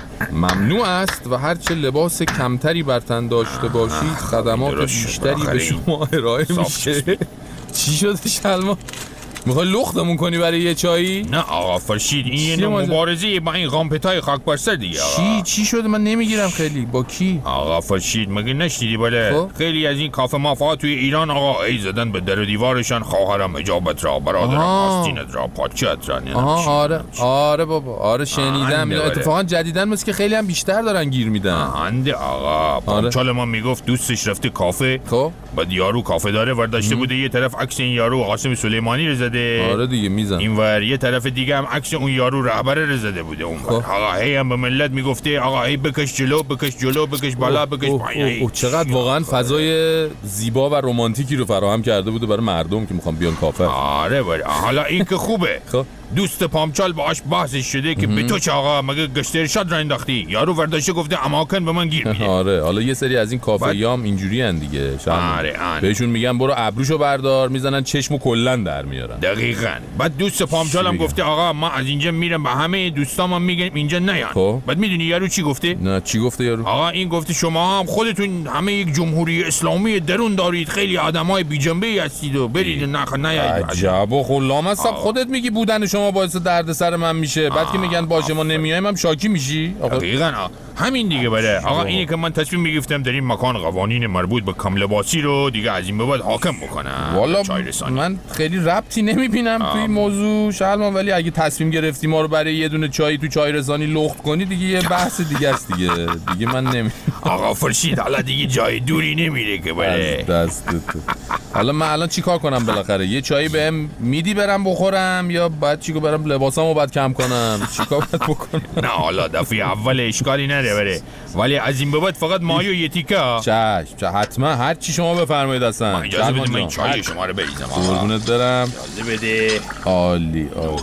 ممنوع است و هرچه لباس کمتری بر تن داشته باشید خدمات بیشتری به شما ارائه میشه. چی شده شلمان؟ میخوای لختمون کنی برای یه چایی؟
نه آقا فرشید این یه نوع مبارزه با این غامپتای خاک بر سر دیگه.
چی چی شده؟ من نمیگیرم خیلی. با کی؟
آقا فرشید مگه نشنیدی بالا؟ خیلی از این کافه مافا توی ایران آقا ای زدن به در و دیوارشان خواهرم حجابت را، برادرم آستینت را، پاچت را.
آها آره آره بابا آره شنیدم. اتفاقا جدیدن مثل که خیلی هم بیشتر دارن گیر میدن.
انده آقا پامچال ما میگفت دوستش رفته کافه.
خب
بعد یارو کافه داره ورداشته بوده یه طرف عکس این یارو قاسم سلیمانی رو زده.
آره دیگه میزن.
اینور یه طرف دیگه هم عکس اون یارو رهبر رو زده بوده اونور. آقا هی هم به ملت میگفته آقا هی بکش جلو بکش جلو بکش بالا بکش پایین.
چقدر واقعا فضای زیبا و رمانتیکی رو فراهم کرده بوده برای مردم که میخوان بیان کافه.
آره بله. حالا این که خوبه. دوست پامچال باهاش بحثش شده که به تو چه آقا مگه گشت ارشاد را انداختی؟ یارو ورداشته گفته اماکن به من گیر میده.
آره حالا یه سری از این کافه‌یام اینجوری ان دیگه.
آره
بهشون میگن برو ابروشو بردار میزنن چشمو کلا در میارن.
دقیقاً. بعد دوست پامچالم گفته آقا ما از اینجا میرم به همه دوستامم میگم اینجا نیان.
خب
بعد میدونی یارو چی گفته؟
نه چی گفته یارو؟
آقا این گفته شما هم خودتون همه یک جمهوری اسلامی درون دارید، خیلی آدمای بی جنبه هستید و برید نخ نیاید.
عجب و خلام هستم. خودت میگی بودن شما باعث درد سر من میشه، بعد که میگن باشه ما نمیایم هم شاکی میشی.
دقیقاً همین دیگه بله. آقا اینه که من تصمیم میگفتم در این مکان قوانین مربوط به کم لباسی رو دیگه از این به بعد حاکم بکنم.
والا من خیلی ربطی نمیبینم توی موضوع شلمان، ولی اگه تصمیم گرفتی ما رو برای یه دونه چای تو چای رسانی لخت کنی دیگه یه بحث دیگه است دیگه. دیگه من نمی
آقا فرشید حالا دیگه جای دوری نمیره که بله.
دست تو. حالا من الان چیکار کنم بالاخره؟ یه چایی بهم میدی برم بخورم یا بعد چیکار برم لباسامو بعد کم کنم؟ چیکار باید بکنم؟
نه حالا دفعه اول اشکالی نداره بره، ولی از این به بعد فقط مایو یه تیکه.
چش چش حتما هر چی شما بفرمایید اصلا.
اجازه بده من چای شما رو بریزم.
قربونت برم.
اجازه بده.
عالی عالی.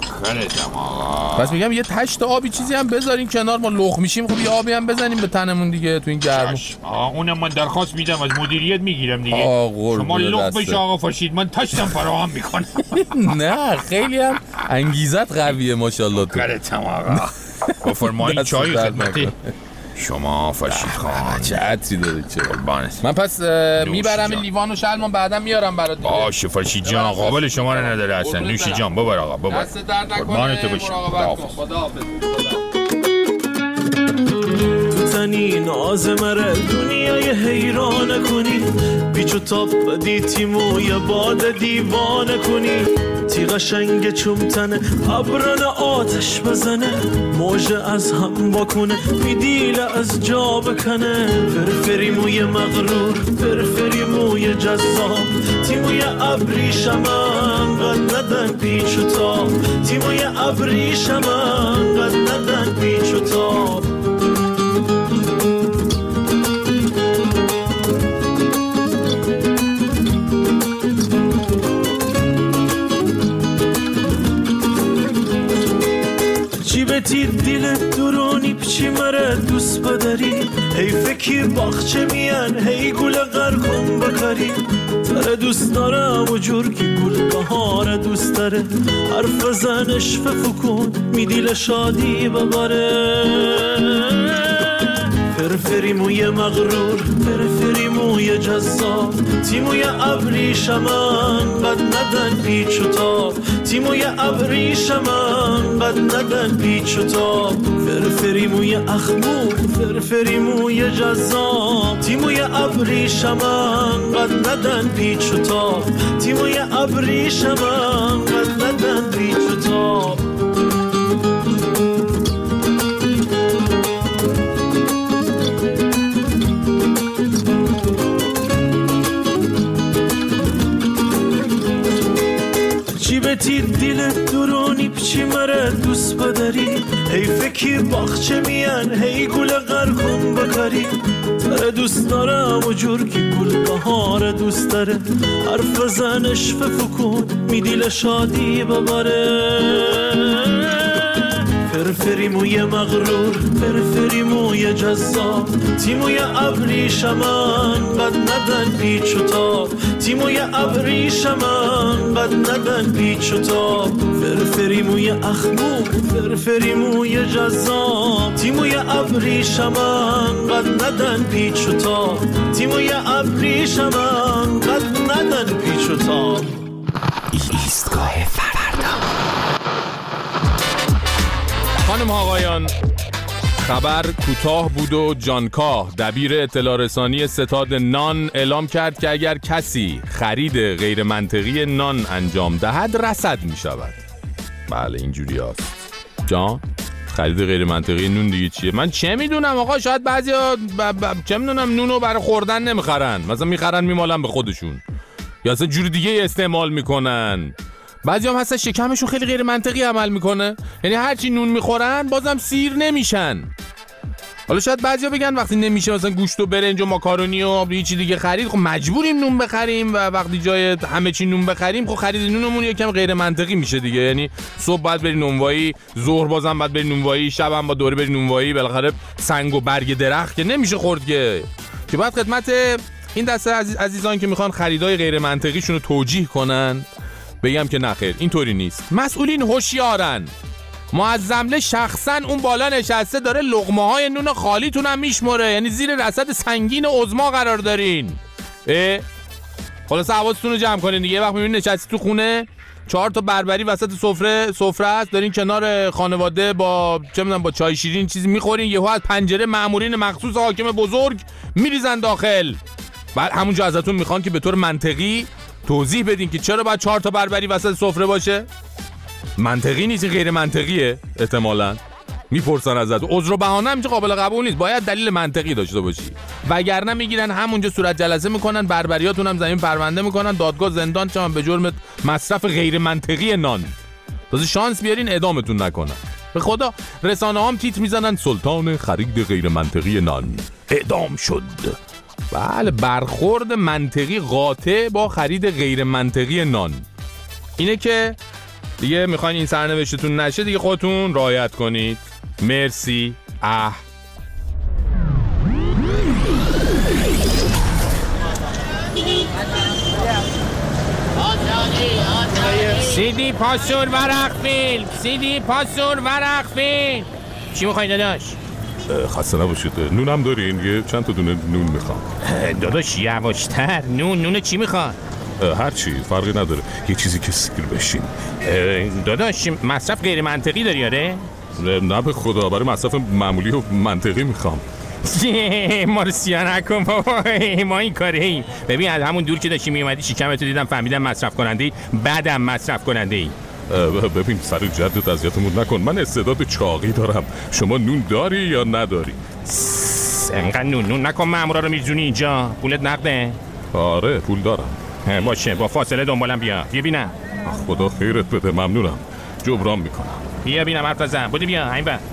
پس میگم یه تشت آبی چیزی هم بذارین کنار، ما لخ میشیم. خب یه آبی هم بزنیم به تنمون دیگه تو این گرما.
آه اونم من درخواست میدم از مدیریت میگیرم دیگه. شما لخ بشه آقا فرشید من تشتم فراهم میکنم.
نه خیلی هم انگیزت قویه ماشاءالله تو.
کارتم آقا. بفرمایید چای خدمت شما فرشید خان.
چه عطری داره چه
قربانت.
من پس میبرم این لیوان و شلمان بعدم میارم برات.
باشه فرشید جان قابل شما رو نداره اصلا. نوشی جان ببر آقا ببر. قربانت بشه.
خداحافظ.
تنی ناز مره دنیای حیران کنی، بیچو تاب دیتیمو یه باد دیوانه کنی، تی قشنگ چومتنه ابرن آتش بزنه، موجه از هم باکنه میدیل از جا بکنه، فرفری موی مغرور فرفری موی جذاب، تی موی ابریشم انقد ندن بیچو تاب، تی موی ابریشم انقد ندن بیچو تاب. تی دلت درونی پچی مره دوست بداری، هی فکی باخچه میان هی گل غرکن بکاری، تره دوست داره و جورکی گل بهاره دوست داره، حرف زنش فکن می دیل شادی بباره، فرفری موی مغرور فرفری موی جذاب تیموی ابریشمن بد ندن پیچ و تاب تیموی ابریشمن بد ندن پیچ و تاب فرفری موی اخمور فرفری موی جذاب تیموی ابریشمن بد ندن پیچ و تاب تیموی ابریشمن بد ندن پیچ و تاب تید دیلت درونی پچی مره دوست بداری هی فکی باخچه میان هی گل غرکن بکاری تره دوست دارم و جور که گل بهار دوست داره حرف بزنش فکن می دیل شادی بباره فرفری موی مغرور فرفری موی جذاب تیموی ابریشمن بد ندن پیچ و تاب تیموی ابریشمن بد ندن پیچ و تاب فرفری موی اخمور فرفری موی جذاب تیموی ابریشمن بد ندن پیچ و تاب تیموی ابریشمن بد ندن پیچ و تاب
ایستگاه فردا. خانم آقایان، خبر کوتاه بود و جانکاه دبیر اطلاع رسانی ستاد نان اعلام کرد که اگر کسی خرید غیر منطقی نان انجام دهد رصد می شود. بله اینجوری هست جان، خرید غیر منطقی نون دیگه چیه؟ من چه میدونم آقا، شاید بعضیا ب... ب... چه میدونم نونو برای خوردن نمیخرن، مثلا میخرن میمالن به خودشون یا اصلا جوری دیگه استعمال میکنن. بعضی هم هستن شکمشون خیلی غیر منطقی عمل میکنه، یعنی هرچی نون میخورن بازم سیر نمیشن. حالا شاید بعضیا بگن وقتی نمیشه مثلا گوشت و برنج و ماکارونی و هیچ دیگه خرید، خب مجبوریم نون بخریم و وقتی جای همه چی نون بخریم خب خرید نونمون یکم غیر منطقی میشه دیگه. یعنی صبح باید بری نونوایی، ظهر بازم باید بری نونوایی، شب هم با دوره بری نونوایی، بالاخره سنگ و برگ درخت که نمیشه خورد که. که بعد خدمت این دسته عزیز عزیزان که میخوان خریدای غیر منطقیشون رو توجیه کنن بگم که نخیر، اینطوری نیست. مسئولین هوشیارن. معظمله شخصا اون بالا نشسته داره لقمه های نون خالیتون هم میشمره، یعنی زیر رصد سنگین عظما قرار دارین. اه خلاص حواستون رو جمع کنین دیگه. وقت میبینین نشستی تو خونه چهار تا بربری وسط سفره سفره است، دارین کنار خانواده با چه میدونم با چای شیرین چیزی میخورین، یهو از پنجره مأمورین مخصوص حاکم بزرگ میریزن داخل. بعد همونجا ازتون میخوان که به طور منطقی توضیح بدین که چرا باید چهار تا بربری وسط سفره باشه. منطقی نیست، غیر منطقیه. احتمالاً میپرسن ازت، عذر و بهانه هم قابل قبول نیست، باید دلیل منطقی داشته باشی، وگرنه میگیرن همونجا صورت جلسه میکنن، بربریاتون هم زمین پرونده میکنن، دادگاه زندان چون به جرم مصرف غیر منطقی نان. تازه شانس بیارین اعدامتون نکنن. به خدا رسانه هم تیتر میزنن سلطان خرید غیر منطقی نان اعدام شد. بله، برخورد منطقی قاطع با خرید غیر منطقی نان. اینه که دیگه میخواین این سرنوشتتون نشه دیگه خودتون رعایت کنید. مرسی. اه
سیدی پاسور ورق فیلم سیدی پاسور ورق فیلم. چی میخواین داداش؟
خسته نباشید، نونم دارین؟ یه چند تا دونه نون میخوام.
داداش یواشتر. نون نون چی میخوان؟
هر چی فرقی نداره، یه چیزی که سیر بشین.
داداش مصرف غیر منطقی داری آره؟
نه به خدا، برای مصرف معمولی و منطقی میخوام.
ما رو سیاه نکن بابا، ما این کاره ایم. ببین از همون دور که داشتی میومدی شکمتو دیدم فهمیدم مصرف کننده ای، بعدم مصرف کننده ای.
ببین سر جدت اذیتمون نکن، من استعداد چاقی دارم. شما نون داری یا نداری؟
انقدر نون نون نکن، مامورا رو میزونی اینجا. پولت نقده؟
آره پول دارم.
باشه با فاصله دنبالم بیا. بیا بینم.
خدا خیرت بده، ممنونم، جبران میکنم.
بیا بینم حرف نزن، بودی بیا همین بر.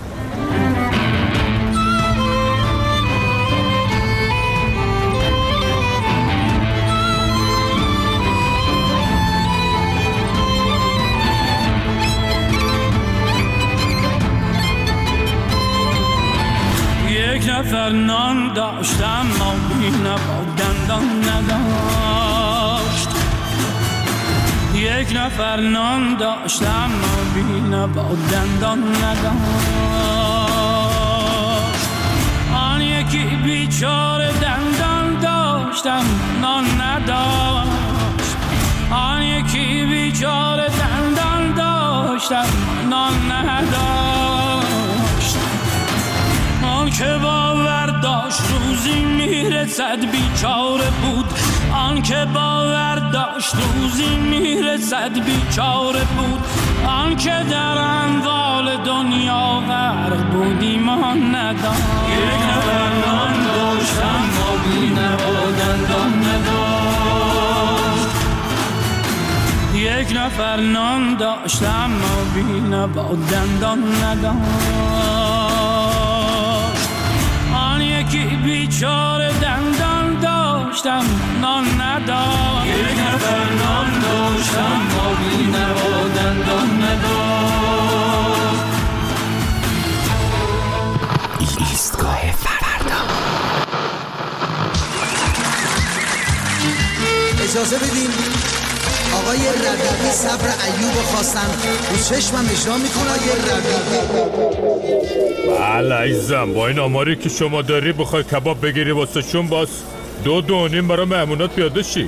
یک نفر نان داشتم ما با دندان نداشت. یک نفر نان داشتم ما با دندان نداشت. آن یک یکی بیچاره دندان داشتم نان نداشت، آن یکی بیچاره دندان داشتم نان نداشت. آن که باور داشت روزی میرسد بیچاره بود، آن که باور داشت روزی میرسد بیچاره بود، آن که در اموال دنیا غرق بود ایمان نداشت. یک نفر نان داشتم ما بی نوا دندان نداشت، یک نفر نان داشتم ما بی نوا دندان نداشت، آن یکی بیچاره دندان داشتم نان نداشت. یک نفر نان داشتم ما بی نوا دندان نداشت.
ایستگاه فردا.
اجازه بدین آقای ربیعی صبر ایوب خواستن رو چشمم اجرا میکنه. آقای ربیعی
بله عزیزم، با این آماری که شما داری بخوای کباب بگیری واسه شون باز دو دو نیم برای مهمونات پیاده شی.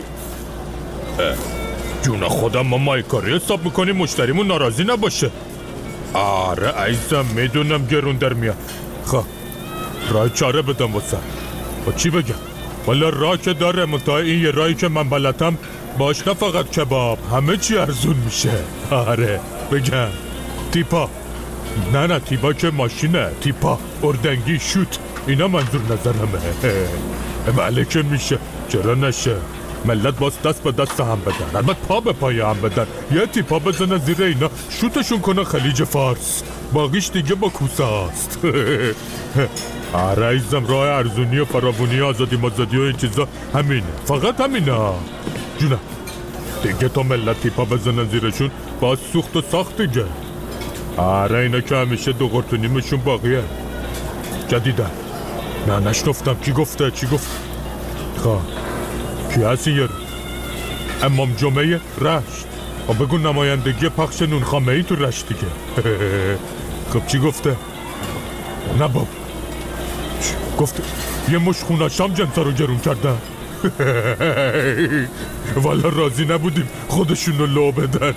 جون خودم ما مایکاری حساب میکنیم مشتریمون ناراضی نباشه. آره عزیزم میدونم گرون در میاد. خب راه چاره بدم واسه با چی بگم؟ والا راه که داره منتها این یه راهی که من بلدم باش نه فقط کباب همه چی ارزون میشه. آره بگم تیپا، نه نه تیپا که ماشینه، تیپا اردنگی شوت اینا منظور نظرمه. بله که میشه، چرا نشه؟ ملت باز دست به دست هم بدن، البته پا به پای هم بدن، یه تیپا بزنه زیر اینا شوتشون کنه خلیج فارس، باقیش دیگه با کوسه هست. آره ایزم راه ارزونی و فراوونی آزادی مزادی و این چیزا همینه، فقط همینه جونه. دیگه تا ملت تیپا بزنن زیرشون باز سوخت و ساخت دیگه. آره اینا که همیشه دو قرتونیمشون باقیه. جدیدن نه نشنفتم کی گفته چی گفت؟ خواه کی هستی یه امام جمعه رشت و بگو نمایندگی پخش نون خامه ای تو رشت دیگه. خب چی گفته؟ نه باب گفته یه مش خوناشام جنسا رو گرون کردن. والا راضی نبودیم خودشون رو لو بدن.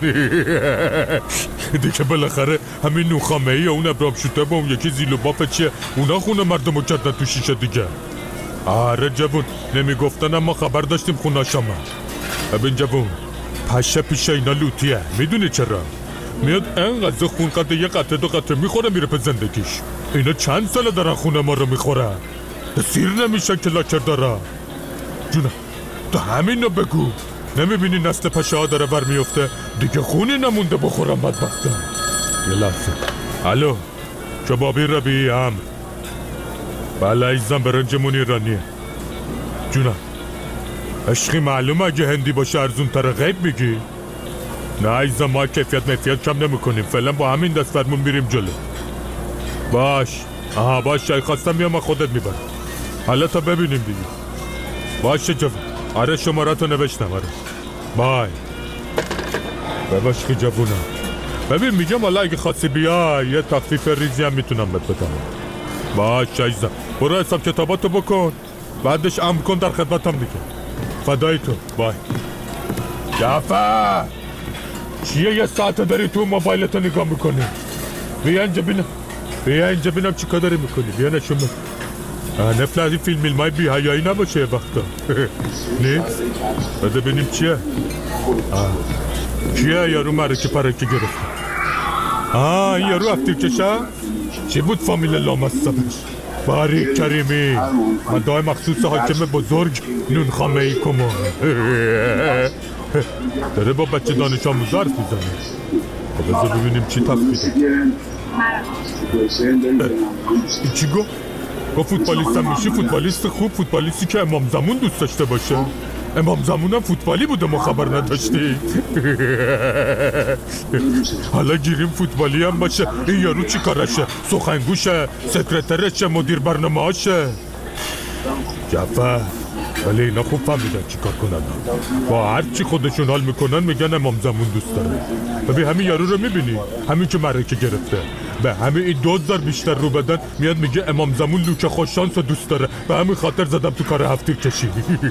دیگه بالاخره همین نون خامه ای اون ابرام شوته با اون یکی زیلو بافه چیه اونا خونه مردم رو کردن تو شیشه دیگه. آره جوون نمیگفتن اما خبر داشتیم خوناشام. ببین جوون پشه پیشه اینا لوتیه، میدونی چرا؟ میاد انقدر خون قطعه یه قطعه دو قطعه میخوره میره به زندگیش. اینا چند ساله دارن خونه ما رو میخورن، سیر نمیشن که لاکر دارن. جونم تو همین رو بگو، نمیبینی نسل پشه ها داره بر میفته دیگه خونی نمونده بخورم بدبختم. یه لحظه الو کبابی ربیعی هم بله ایزم برنجمون ایرانیه. جونم عشقی معلومه اگه هندی باشه ارزون تر غیب میگی؟ نه ایزم ما کیفیت مفیت کم نمی کنیم، فعلا با همین دست فرمون میریم جلو. باش آها باش شای خواستم میام من خودت میبرم. حالا تا ببینیم دیگه. باشه جوون آره شمارتو نوشتم. آره بای بباش که جوونم. ببین میگم حالا اگه خاصی بیا یه تخفیف ریزی هم میتونم بهت بدم. باشه عزیزم برو حساب کتاباتو بکن بعدش امر کن در خدمتم دیگه. فدای تو بای. جعفر چیه یه ساعته داری تو موبایلتو نگاه میکنی؟ بیا اینجا بینم بیا اینجا بینم چی کار داری میکنی. بیا نشون بده. نفل از این فیلم میلمای بی حیایی نباشه وقتا. نیست؟ بده بینیم چیه؟ کیه یارو مرکی پرکی گرفت؟ آه این یارو افتیر کشه؟ چی بود فامیل لامصبش؟ باریک کریمی مدای مخصوص حاکم بزرگ نون خامه ای کمان. داره با بچه دانش آموز حرف میزنه. خب بذار ببینیم چی تفکیده. این چی گفت؟ گفت فوتبالیست هم میشی فوتبالیست خوب، فوتبالیستی که امام زمان دوست داشته باشه. امام زمان هم فوتبالی بوده ما خبر نداشتی. حالا گیریم فوتبالی هم باشه. این یارو چی کارشه؟ سخنگوشه؟ سکرترشه؟ مدیر برنامه هاشه؟ جعفر ولی اینا خوب فهمیدن چی کار کنن. با هر چی خودشون حال میکنن میگن امام زمان دوست داره. ببین همین یارو رو میبینی؟ همین که مرکه گرفته به همین این دوزار بیشتر رو بدن میاد میگه امام زمان لوک خوششانس رو دوست داره، به همین خاطر زدم تو کار هفتیر کشی.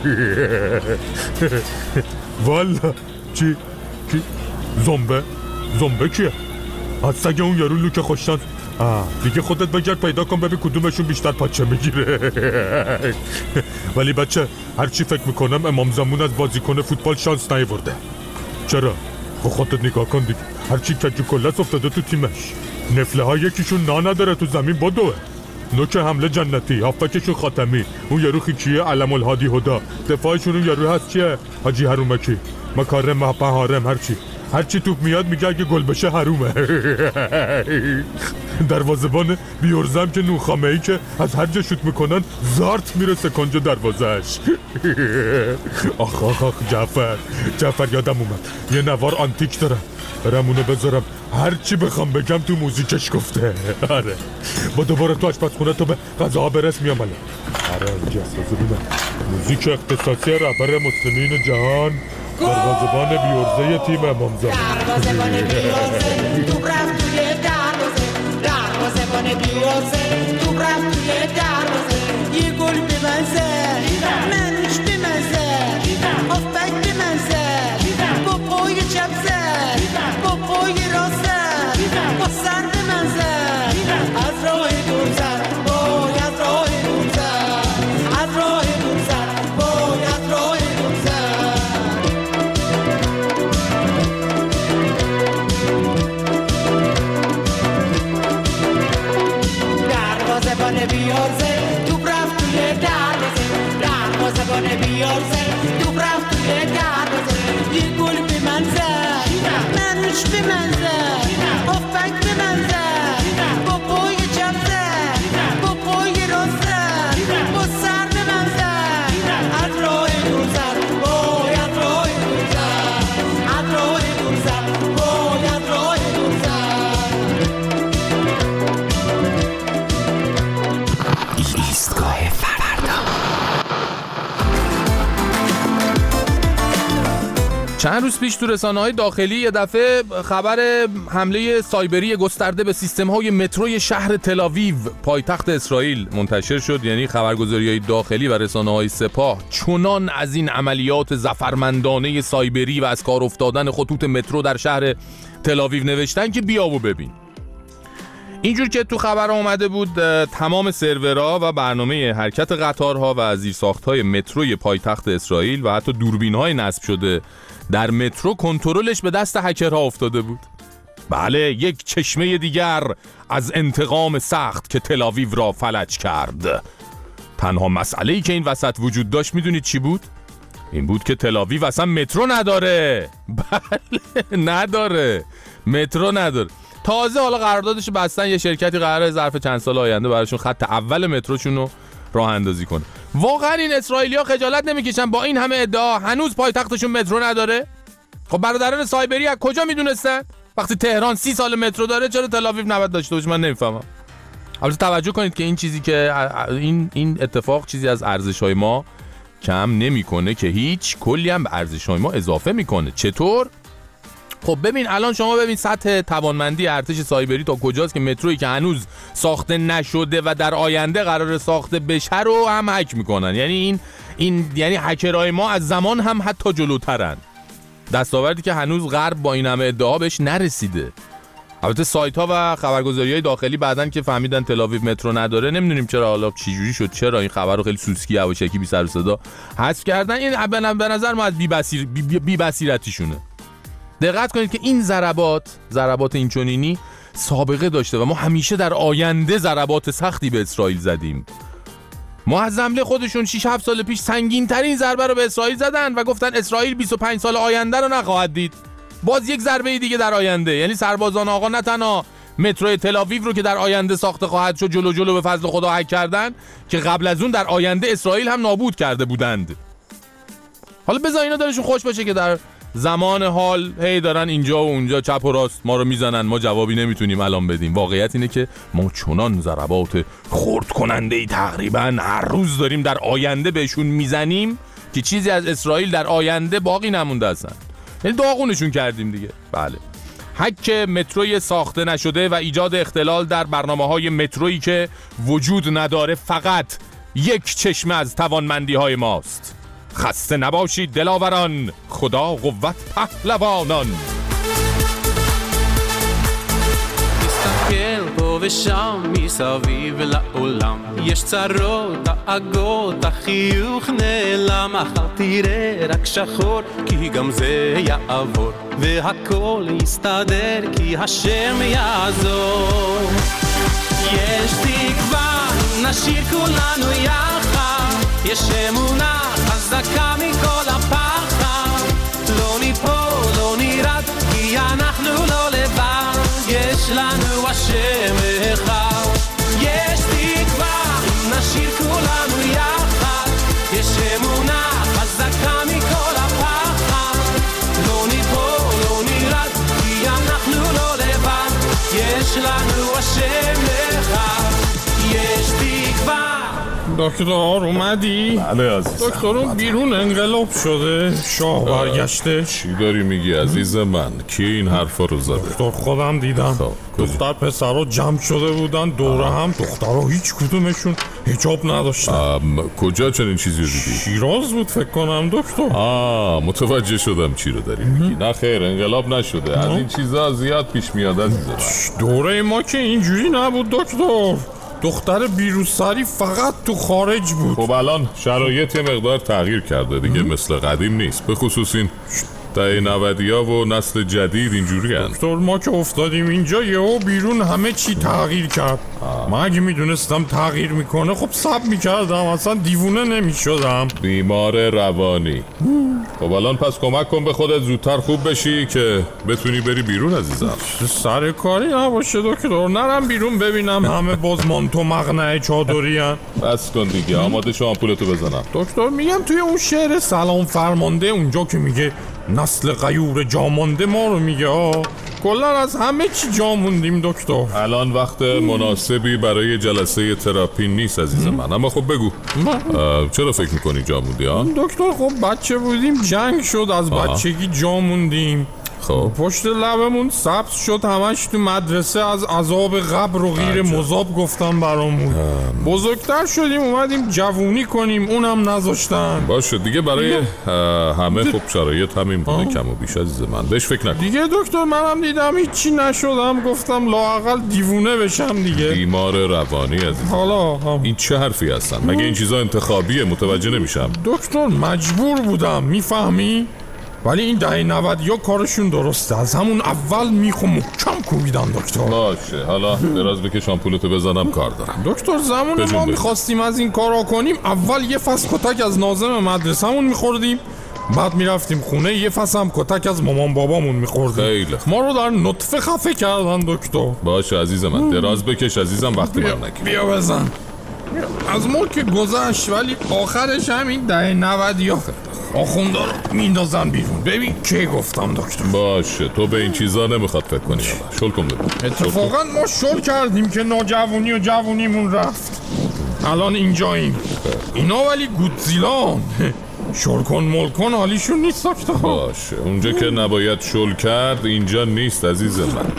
والا چی؟ کی؟ زنبه؟ زنبه کیه؟ از سگ اون یارو لوک خوششانس. آه دیگه خودت بگرد پیدا کن ببین کدومشون بیشتر پاچه میگیره. ولی بچه هرچی فکر میکنم امام زمان از بازیکن فوتبال شانس نیورده. چرا؟ خب خودت نگاه کن دیگه، هرچی کجو کلس افتاده تو تیمش. نفله ها یکیشون نا نداره تو زمین بدوه. نوک حمله جنتی، هافبکشون خاتمی، اون یارو خیکیه علم الهادی هدا، دفاعشون اون یارو هست چیه؟ حاجی حرومکی، مکارم محبه حارم، هرچی هرچی توپ میاد میگه اگه گل بشه حرومه. دروازه‌بان بیورزم که نوخامه ای که از هر جا شوت میکنن زارت میرسه کنج دروازهش. آخ آخ آخ جعفر جعفر یادم اومد یه نوار آنتیک دارم، برم اونو بذارم هرچی بخوام بگم تو موزیکش گفته. آره با دوباره تو آشپزخونه تو به غذاها برس میام الان. آره اینجا سازه بینم موزیک اختصاصی رهبر مسلمین جهان، دروازه‌بان بیورزه تیم امام زمان.
دروازه‌بان بیورزه تو رفت توی دروازه، دروازه‌بان بیورزه تو رفت توی دروازه، یه گل به منزه منش به منزه، هافبک به منزه با پای چپ زد با پای راست زد با سر به منزه، از راه دور زد باید راه دور زد، از راه دور زد باید راه دور زد. دروازه‌بان بیورزه توپ رفت توی دروازه، دروازه‌بان بیورزه توپ رفت توی دروازه، یه گل به من زد منش به من زد، هافبک به من زد با پای چپ زد با پای راست زد با سر به من زد، از راه دور زد باید راه دور زد، از راه دور زد باید راه دور زد.
ایستگاه فردا. چند روز پیش تو رسانه‌های داخلی یه دفعه خبر حمله سایبری گسترده به سیستم‌های متروی شهر تل‌آویو پایتخت اسرائیل منتشر شد. یعنی خبرگزاری‌های داخلی و رسانه‌های سپاه چنان از این عملیات ظفرمندانه سایبری و از کار افتادن خطوط مترو در شهر تل‌آویو نوشتن که بیا و ببین. اینجور که تو خبر اومده بود تمام سرورها و برنامه حرکت قطارها و زیرساخت‌های متروی پایتخت اسرائیل و حتی دوربین‌های نصب شده در مترو کنترلش به دست هکرها افتاده بود. بله، یک چشمه دیگر از انتقام سخت که تل‌آویو را فلج کرد. تنها مسئله‌ای که این وسط وجود داشت میدونید چی بود؟ این بود که تل‌آویو اصلا مترو نداره. بله نداره، مترو نداره. تازه حالا قراردادش بستن، یه شرکتی قراره ظرف چند سال آینده براشون خط اول متروشون رو راه اندازی کنه. واقعا این اسرائیلیا خجالت نمیکشن با این همه ادعا هنوز پایتختشون مترو نداره؟ خب برادران سایبری از کجا میدونستن؟ وقتی تهران سی سال مترو داره چرا تل‌آویو نباید داشته باشه؟ من نمیفهمم. البته توجه کنید که این چیزی که این این اتفاق چیزی از ارزش‌های ما کم نمیکنه که هیچ، کلی هم به ارزش‌های ما اضافه میکنه. چطور؟ خب ببین الان شما ببین سطح توانمندی ارتش سایبری تا کجاست که مترویی که هنوز ساخته نشده و در آینده قرار ساخته بشه رو هم هک میکنن. یعنی این این یعنی هکرهای ما از زمان هم حتی جلوترن. دستاوردی که هنوز غرب با این همه ادعا بهش نرسیده. البته سایت ها و خبرگزاری‌های داخلی بعدن که فهمیدن تل‌آویو مترو نداره، نمیدونیم چرا، حالا چه جوری شد، چرا این خبر رو خیلی سوسکی یواشکی بی سر و صدا حذف کردن. این به نظر ما از بی بصیر بی, بی بصیرتیشونه. دقت کنید که این ضربات ضربات اینچنینی سابقه داشته و ما همیشه در آینده ضربات سختی به اسرائیل زدیم. ما از حمله خودشون شش هفت سال پیش سنگین ترین ضربه رو به اسرائیل زدن و گفتن اسرائیل بیست و پنج سال آینده رو نخواهد دید. باز یک ضربه دیگه در آینده. یعنی سربازان آقا نه تنها مترو تل‌آویو رو که در آینده ساخته خواهد شد جلو جلو به فضل خدا هک کردن، که قبل از اون در آینده اسرائیل هم نابود کرده بودند. حالا بذار اینا دلشون خوش باشه که در زمان حال هی دارن اینجا و اونجا چپ و راست ما رو میزنن، ما جوابی نمیتونیم الان بدیم. واقعیت اینه که ما چنان ضربات خرد کننده ای تقریبا هر روز داریم در آینده بهشون میزنیم که چیزی از اسرائیل در آینده باقی نمونده اصلا. یعنی داغونشون کردیم دیگه. بله حک متروی ساخته نشده و ایجاد اختلال در برنامه‌های مترویی که وجود نداره فقط یک چشمه از توانمندی‌های ماست. خسته نباشید دلاوران، خدا قوت پهلوانان.
פה ושם מסביב לעולם יש צרות, דאגות, החיוך נעלם, מחר תראה רק שחור כי גם זה יעבור והכל יסתדר כי השם יעזור. יש תקווה, נשאיר כולנו יחד, יש אמונה חזקה מכל הפחד, לא ניפול, לא נרד כי אנחנו לא לבד, יש לנו השם אחד. יש תקווה, נשאיר כולנו יחד, יש אמונה חזקה מכל הפחד, לא ניפול, לא נרד כי אנחנו לא לבד, יש לנו השם אחד. יש תקווה.
دکتر اومدی؟
بله عزیزم.
دکتر بیرون انقلاب شده، شاه برگشته.
چی داری میگی عزیز من؟ کی این حرفا رو زده؟
دکتر خودم دیدم. دختر پسرها جمع شده بودن دوره هم، دخترها هیچ کدومشون حجاب نداشتن.
کجا چنین چیزی رو دیدی؟
شیراز بود فکر کنم دکتر.
آه متوجه شدم چی رو داری میگی. نه خیر انقلاب نشده، از این چیزا زیاد پیش میاد عزیزم.
دوره ما که اینجوری نبود دکتر، دختر بیروسری فقط تو خارج بود.
خب الان شرایط یه مقدار تغییر کرده دیگه، مثل قدیم نیست، به خصوص این دهه نودیا و نسل جدید اینجوری هست.
دکتر ما که افتادیم اینجا یهو بیرون همه چی تغییر کرد. من اگه میدونستم تغییر میکنه خب صبر میکردم، اصلا دیوونه نمیشدم.
بیمار روانی. خب الان پس کمک کن به خودت زودتر خوب بشی که بتونی بری بیرون عزیزم.
سر کاری نباشه دکتر، نرم بیرون ببینم همه باز مانتو مقنعه چادری هن.
بس کن دیگه، آماده شو آمپولتو بزنم.
دکتر میگم توی اون شعر سلام فرمانده اونجا که میگه نسل غیور جامانده ما رو میگه، آه کلا از همه چی جا موندیم دکتر.
الان وقت مناسبی برای جلسه تراپی نیست عزیز من، اما خب بگو چرا فکر میکنی جا موندی ها؟
دکتر خب بچه بودیم جنگ شد، از آه. بچگی جا موندیم.
خب
پشت لبمون سبز شد، همش تو مدرسه از عذاب قبر و غیر مذاب گفتم برامون. بزرگتر شدیم اومدیم جوونی کنیم، اونم نذاشتن.
باشه دیگه، برای همه خب شرایط همین بوده کم و بیش عزیز من، بهش فکر نکن
دیگه دکتر. منم دیدم هیچی نشدم، گفتم لااقل دیوونه بشم دیگه.
بیمار روانی عزیز.
حالا هم.
این چه حرفی هستن؟ مگه این چیزا انتخابیه؟ متوجه نمیشم.
دکتر مجبور بودم، میفهمی؟ ولی این دهه نود یا کارشون درسته، از همون اول میخو محکم کوبیدن دکتر.
باشه حالا دراز بکش آمپولتو بزنم، کار دارم.
دکتر زمان ما میخواستیم از این کارا کنیم، اول یه فصل کتک از ناظم مدرسه‌مون میخوردیم، بعد میرفتیم خونه یه فصل هم کتک از مامان بابامون میخوردیم.
خیلی
ما رو در نطفه خفه کردن دکتر.
باشه عزیز من، دراز بکش عزیزم، وقتی من نگیر.
بیا بزن. از ملک گذشت ولی آخرش هم این دهه نود یا آخونده رو میندازن بیرون. ببین که گفتم دکتر.
باشه تو به این چیزا نمیخواد فکر کنی. شل کن ببین.
اتفاقا ما شل کردیم که ناجوانی و جوونیمون رفت، الان اینجاییم. اینا ولی گودزیلان شل کن مل کن حالیشون نیست دکتر.
باشه اونجا که نباید شل کرد اینجا نیست عزیز من.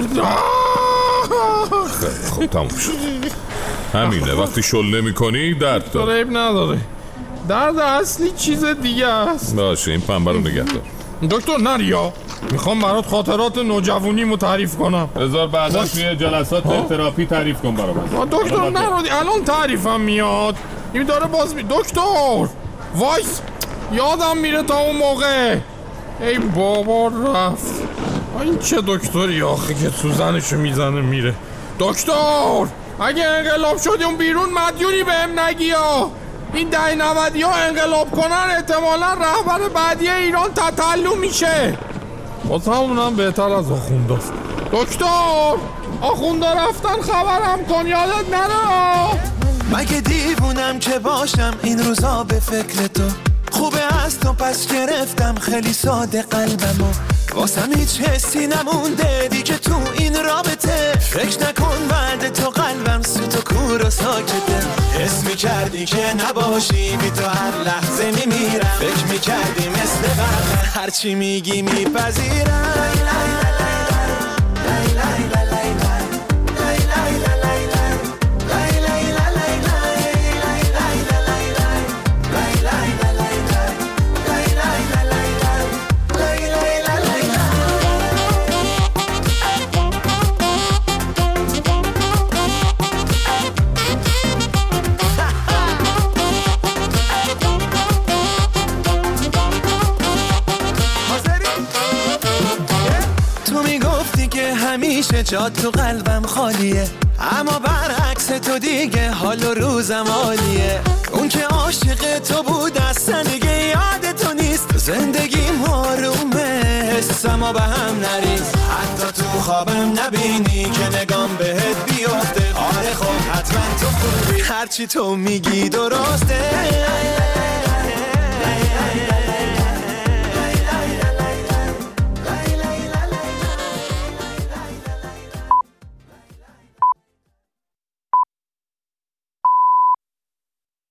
خب تموم شد، همینه. وقتی شل نمی کنی درد داره.
عیب نداره، درد اصلی چیز دیگه است.
باشه این پنبه رو نگه دار.
دکتر نریا، میخوام برات خاطرات نوجوانیمو تعریف کنم.
بذار بعدا توی جلسات تراپی تعریف کن برام.
دکتر نرودی الان تعریفم میاد. این داره باز می دکتر وایس، یادم میره تا اون موقع. ای بابا رفت. این چه دکتری آخه که سوزنشو میزنه میره. دکتر اگه انقلاب شدیم بیرون مدیونی بهم نگی ها. این ده نودی ها انقلاب کنن احتمالا رهبر بعدی ایران تتلو میشه. باز همونم بهتر از آخونده است. دکتر آخونده رفتن خبرم کن، یادت نره.
مگه دیوونم که باشم این روزا به فکر تو، خوبه از تو پس گرفتم خیلی ساده قلبمو، واسم هیچ حسی نمونده دیگه تو این رابطه، فکر نکن بعد تو قلبم سوت و کور و ساکته، حس میکردی که نباشی بی تو هر لحظه میمیرم، فکر میکردی مثل قبل هرچی میگی میپذیرم. جات تو قلبم خالیه، اما برعکس تو دیگه حال و روزم عالیه. اون که عاشق تو بود اصلا دیگه یاد تو نیست، زندگیم آرومه حسما به هم نریز، حتی تو خوابم نبینی که نگام بهت بیفته. آره خب حتما تو خوبی، هرچی تو میگی درسته،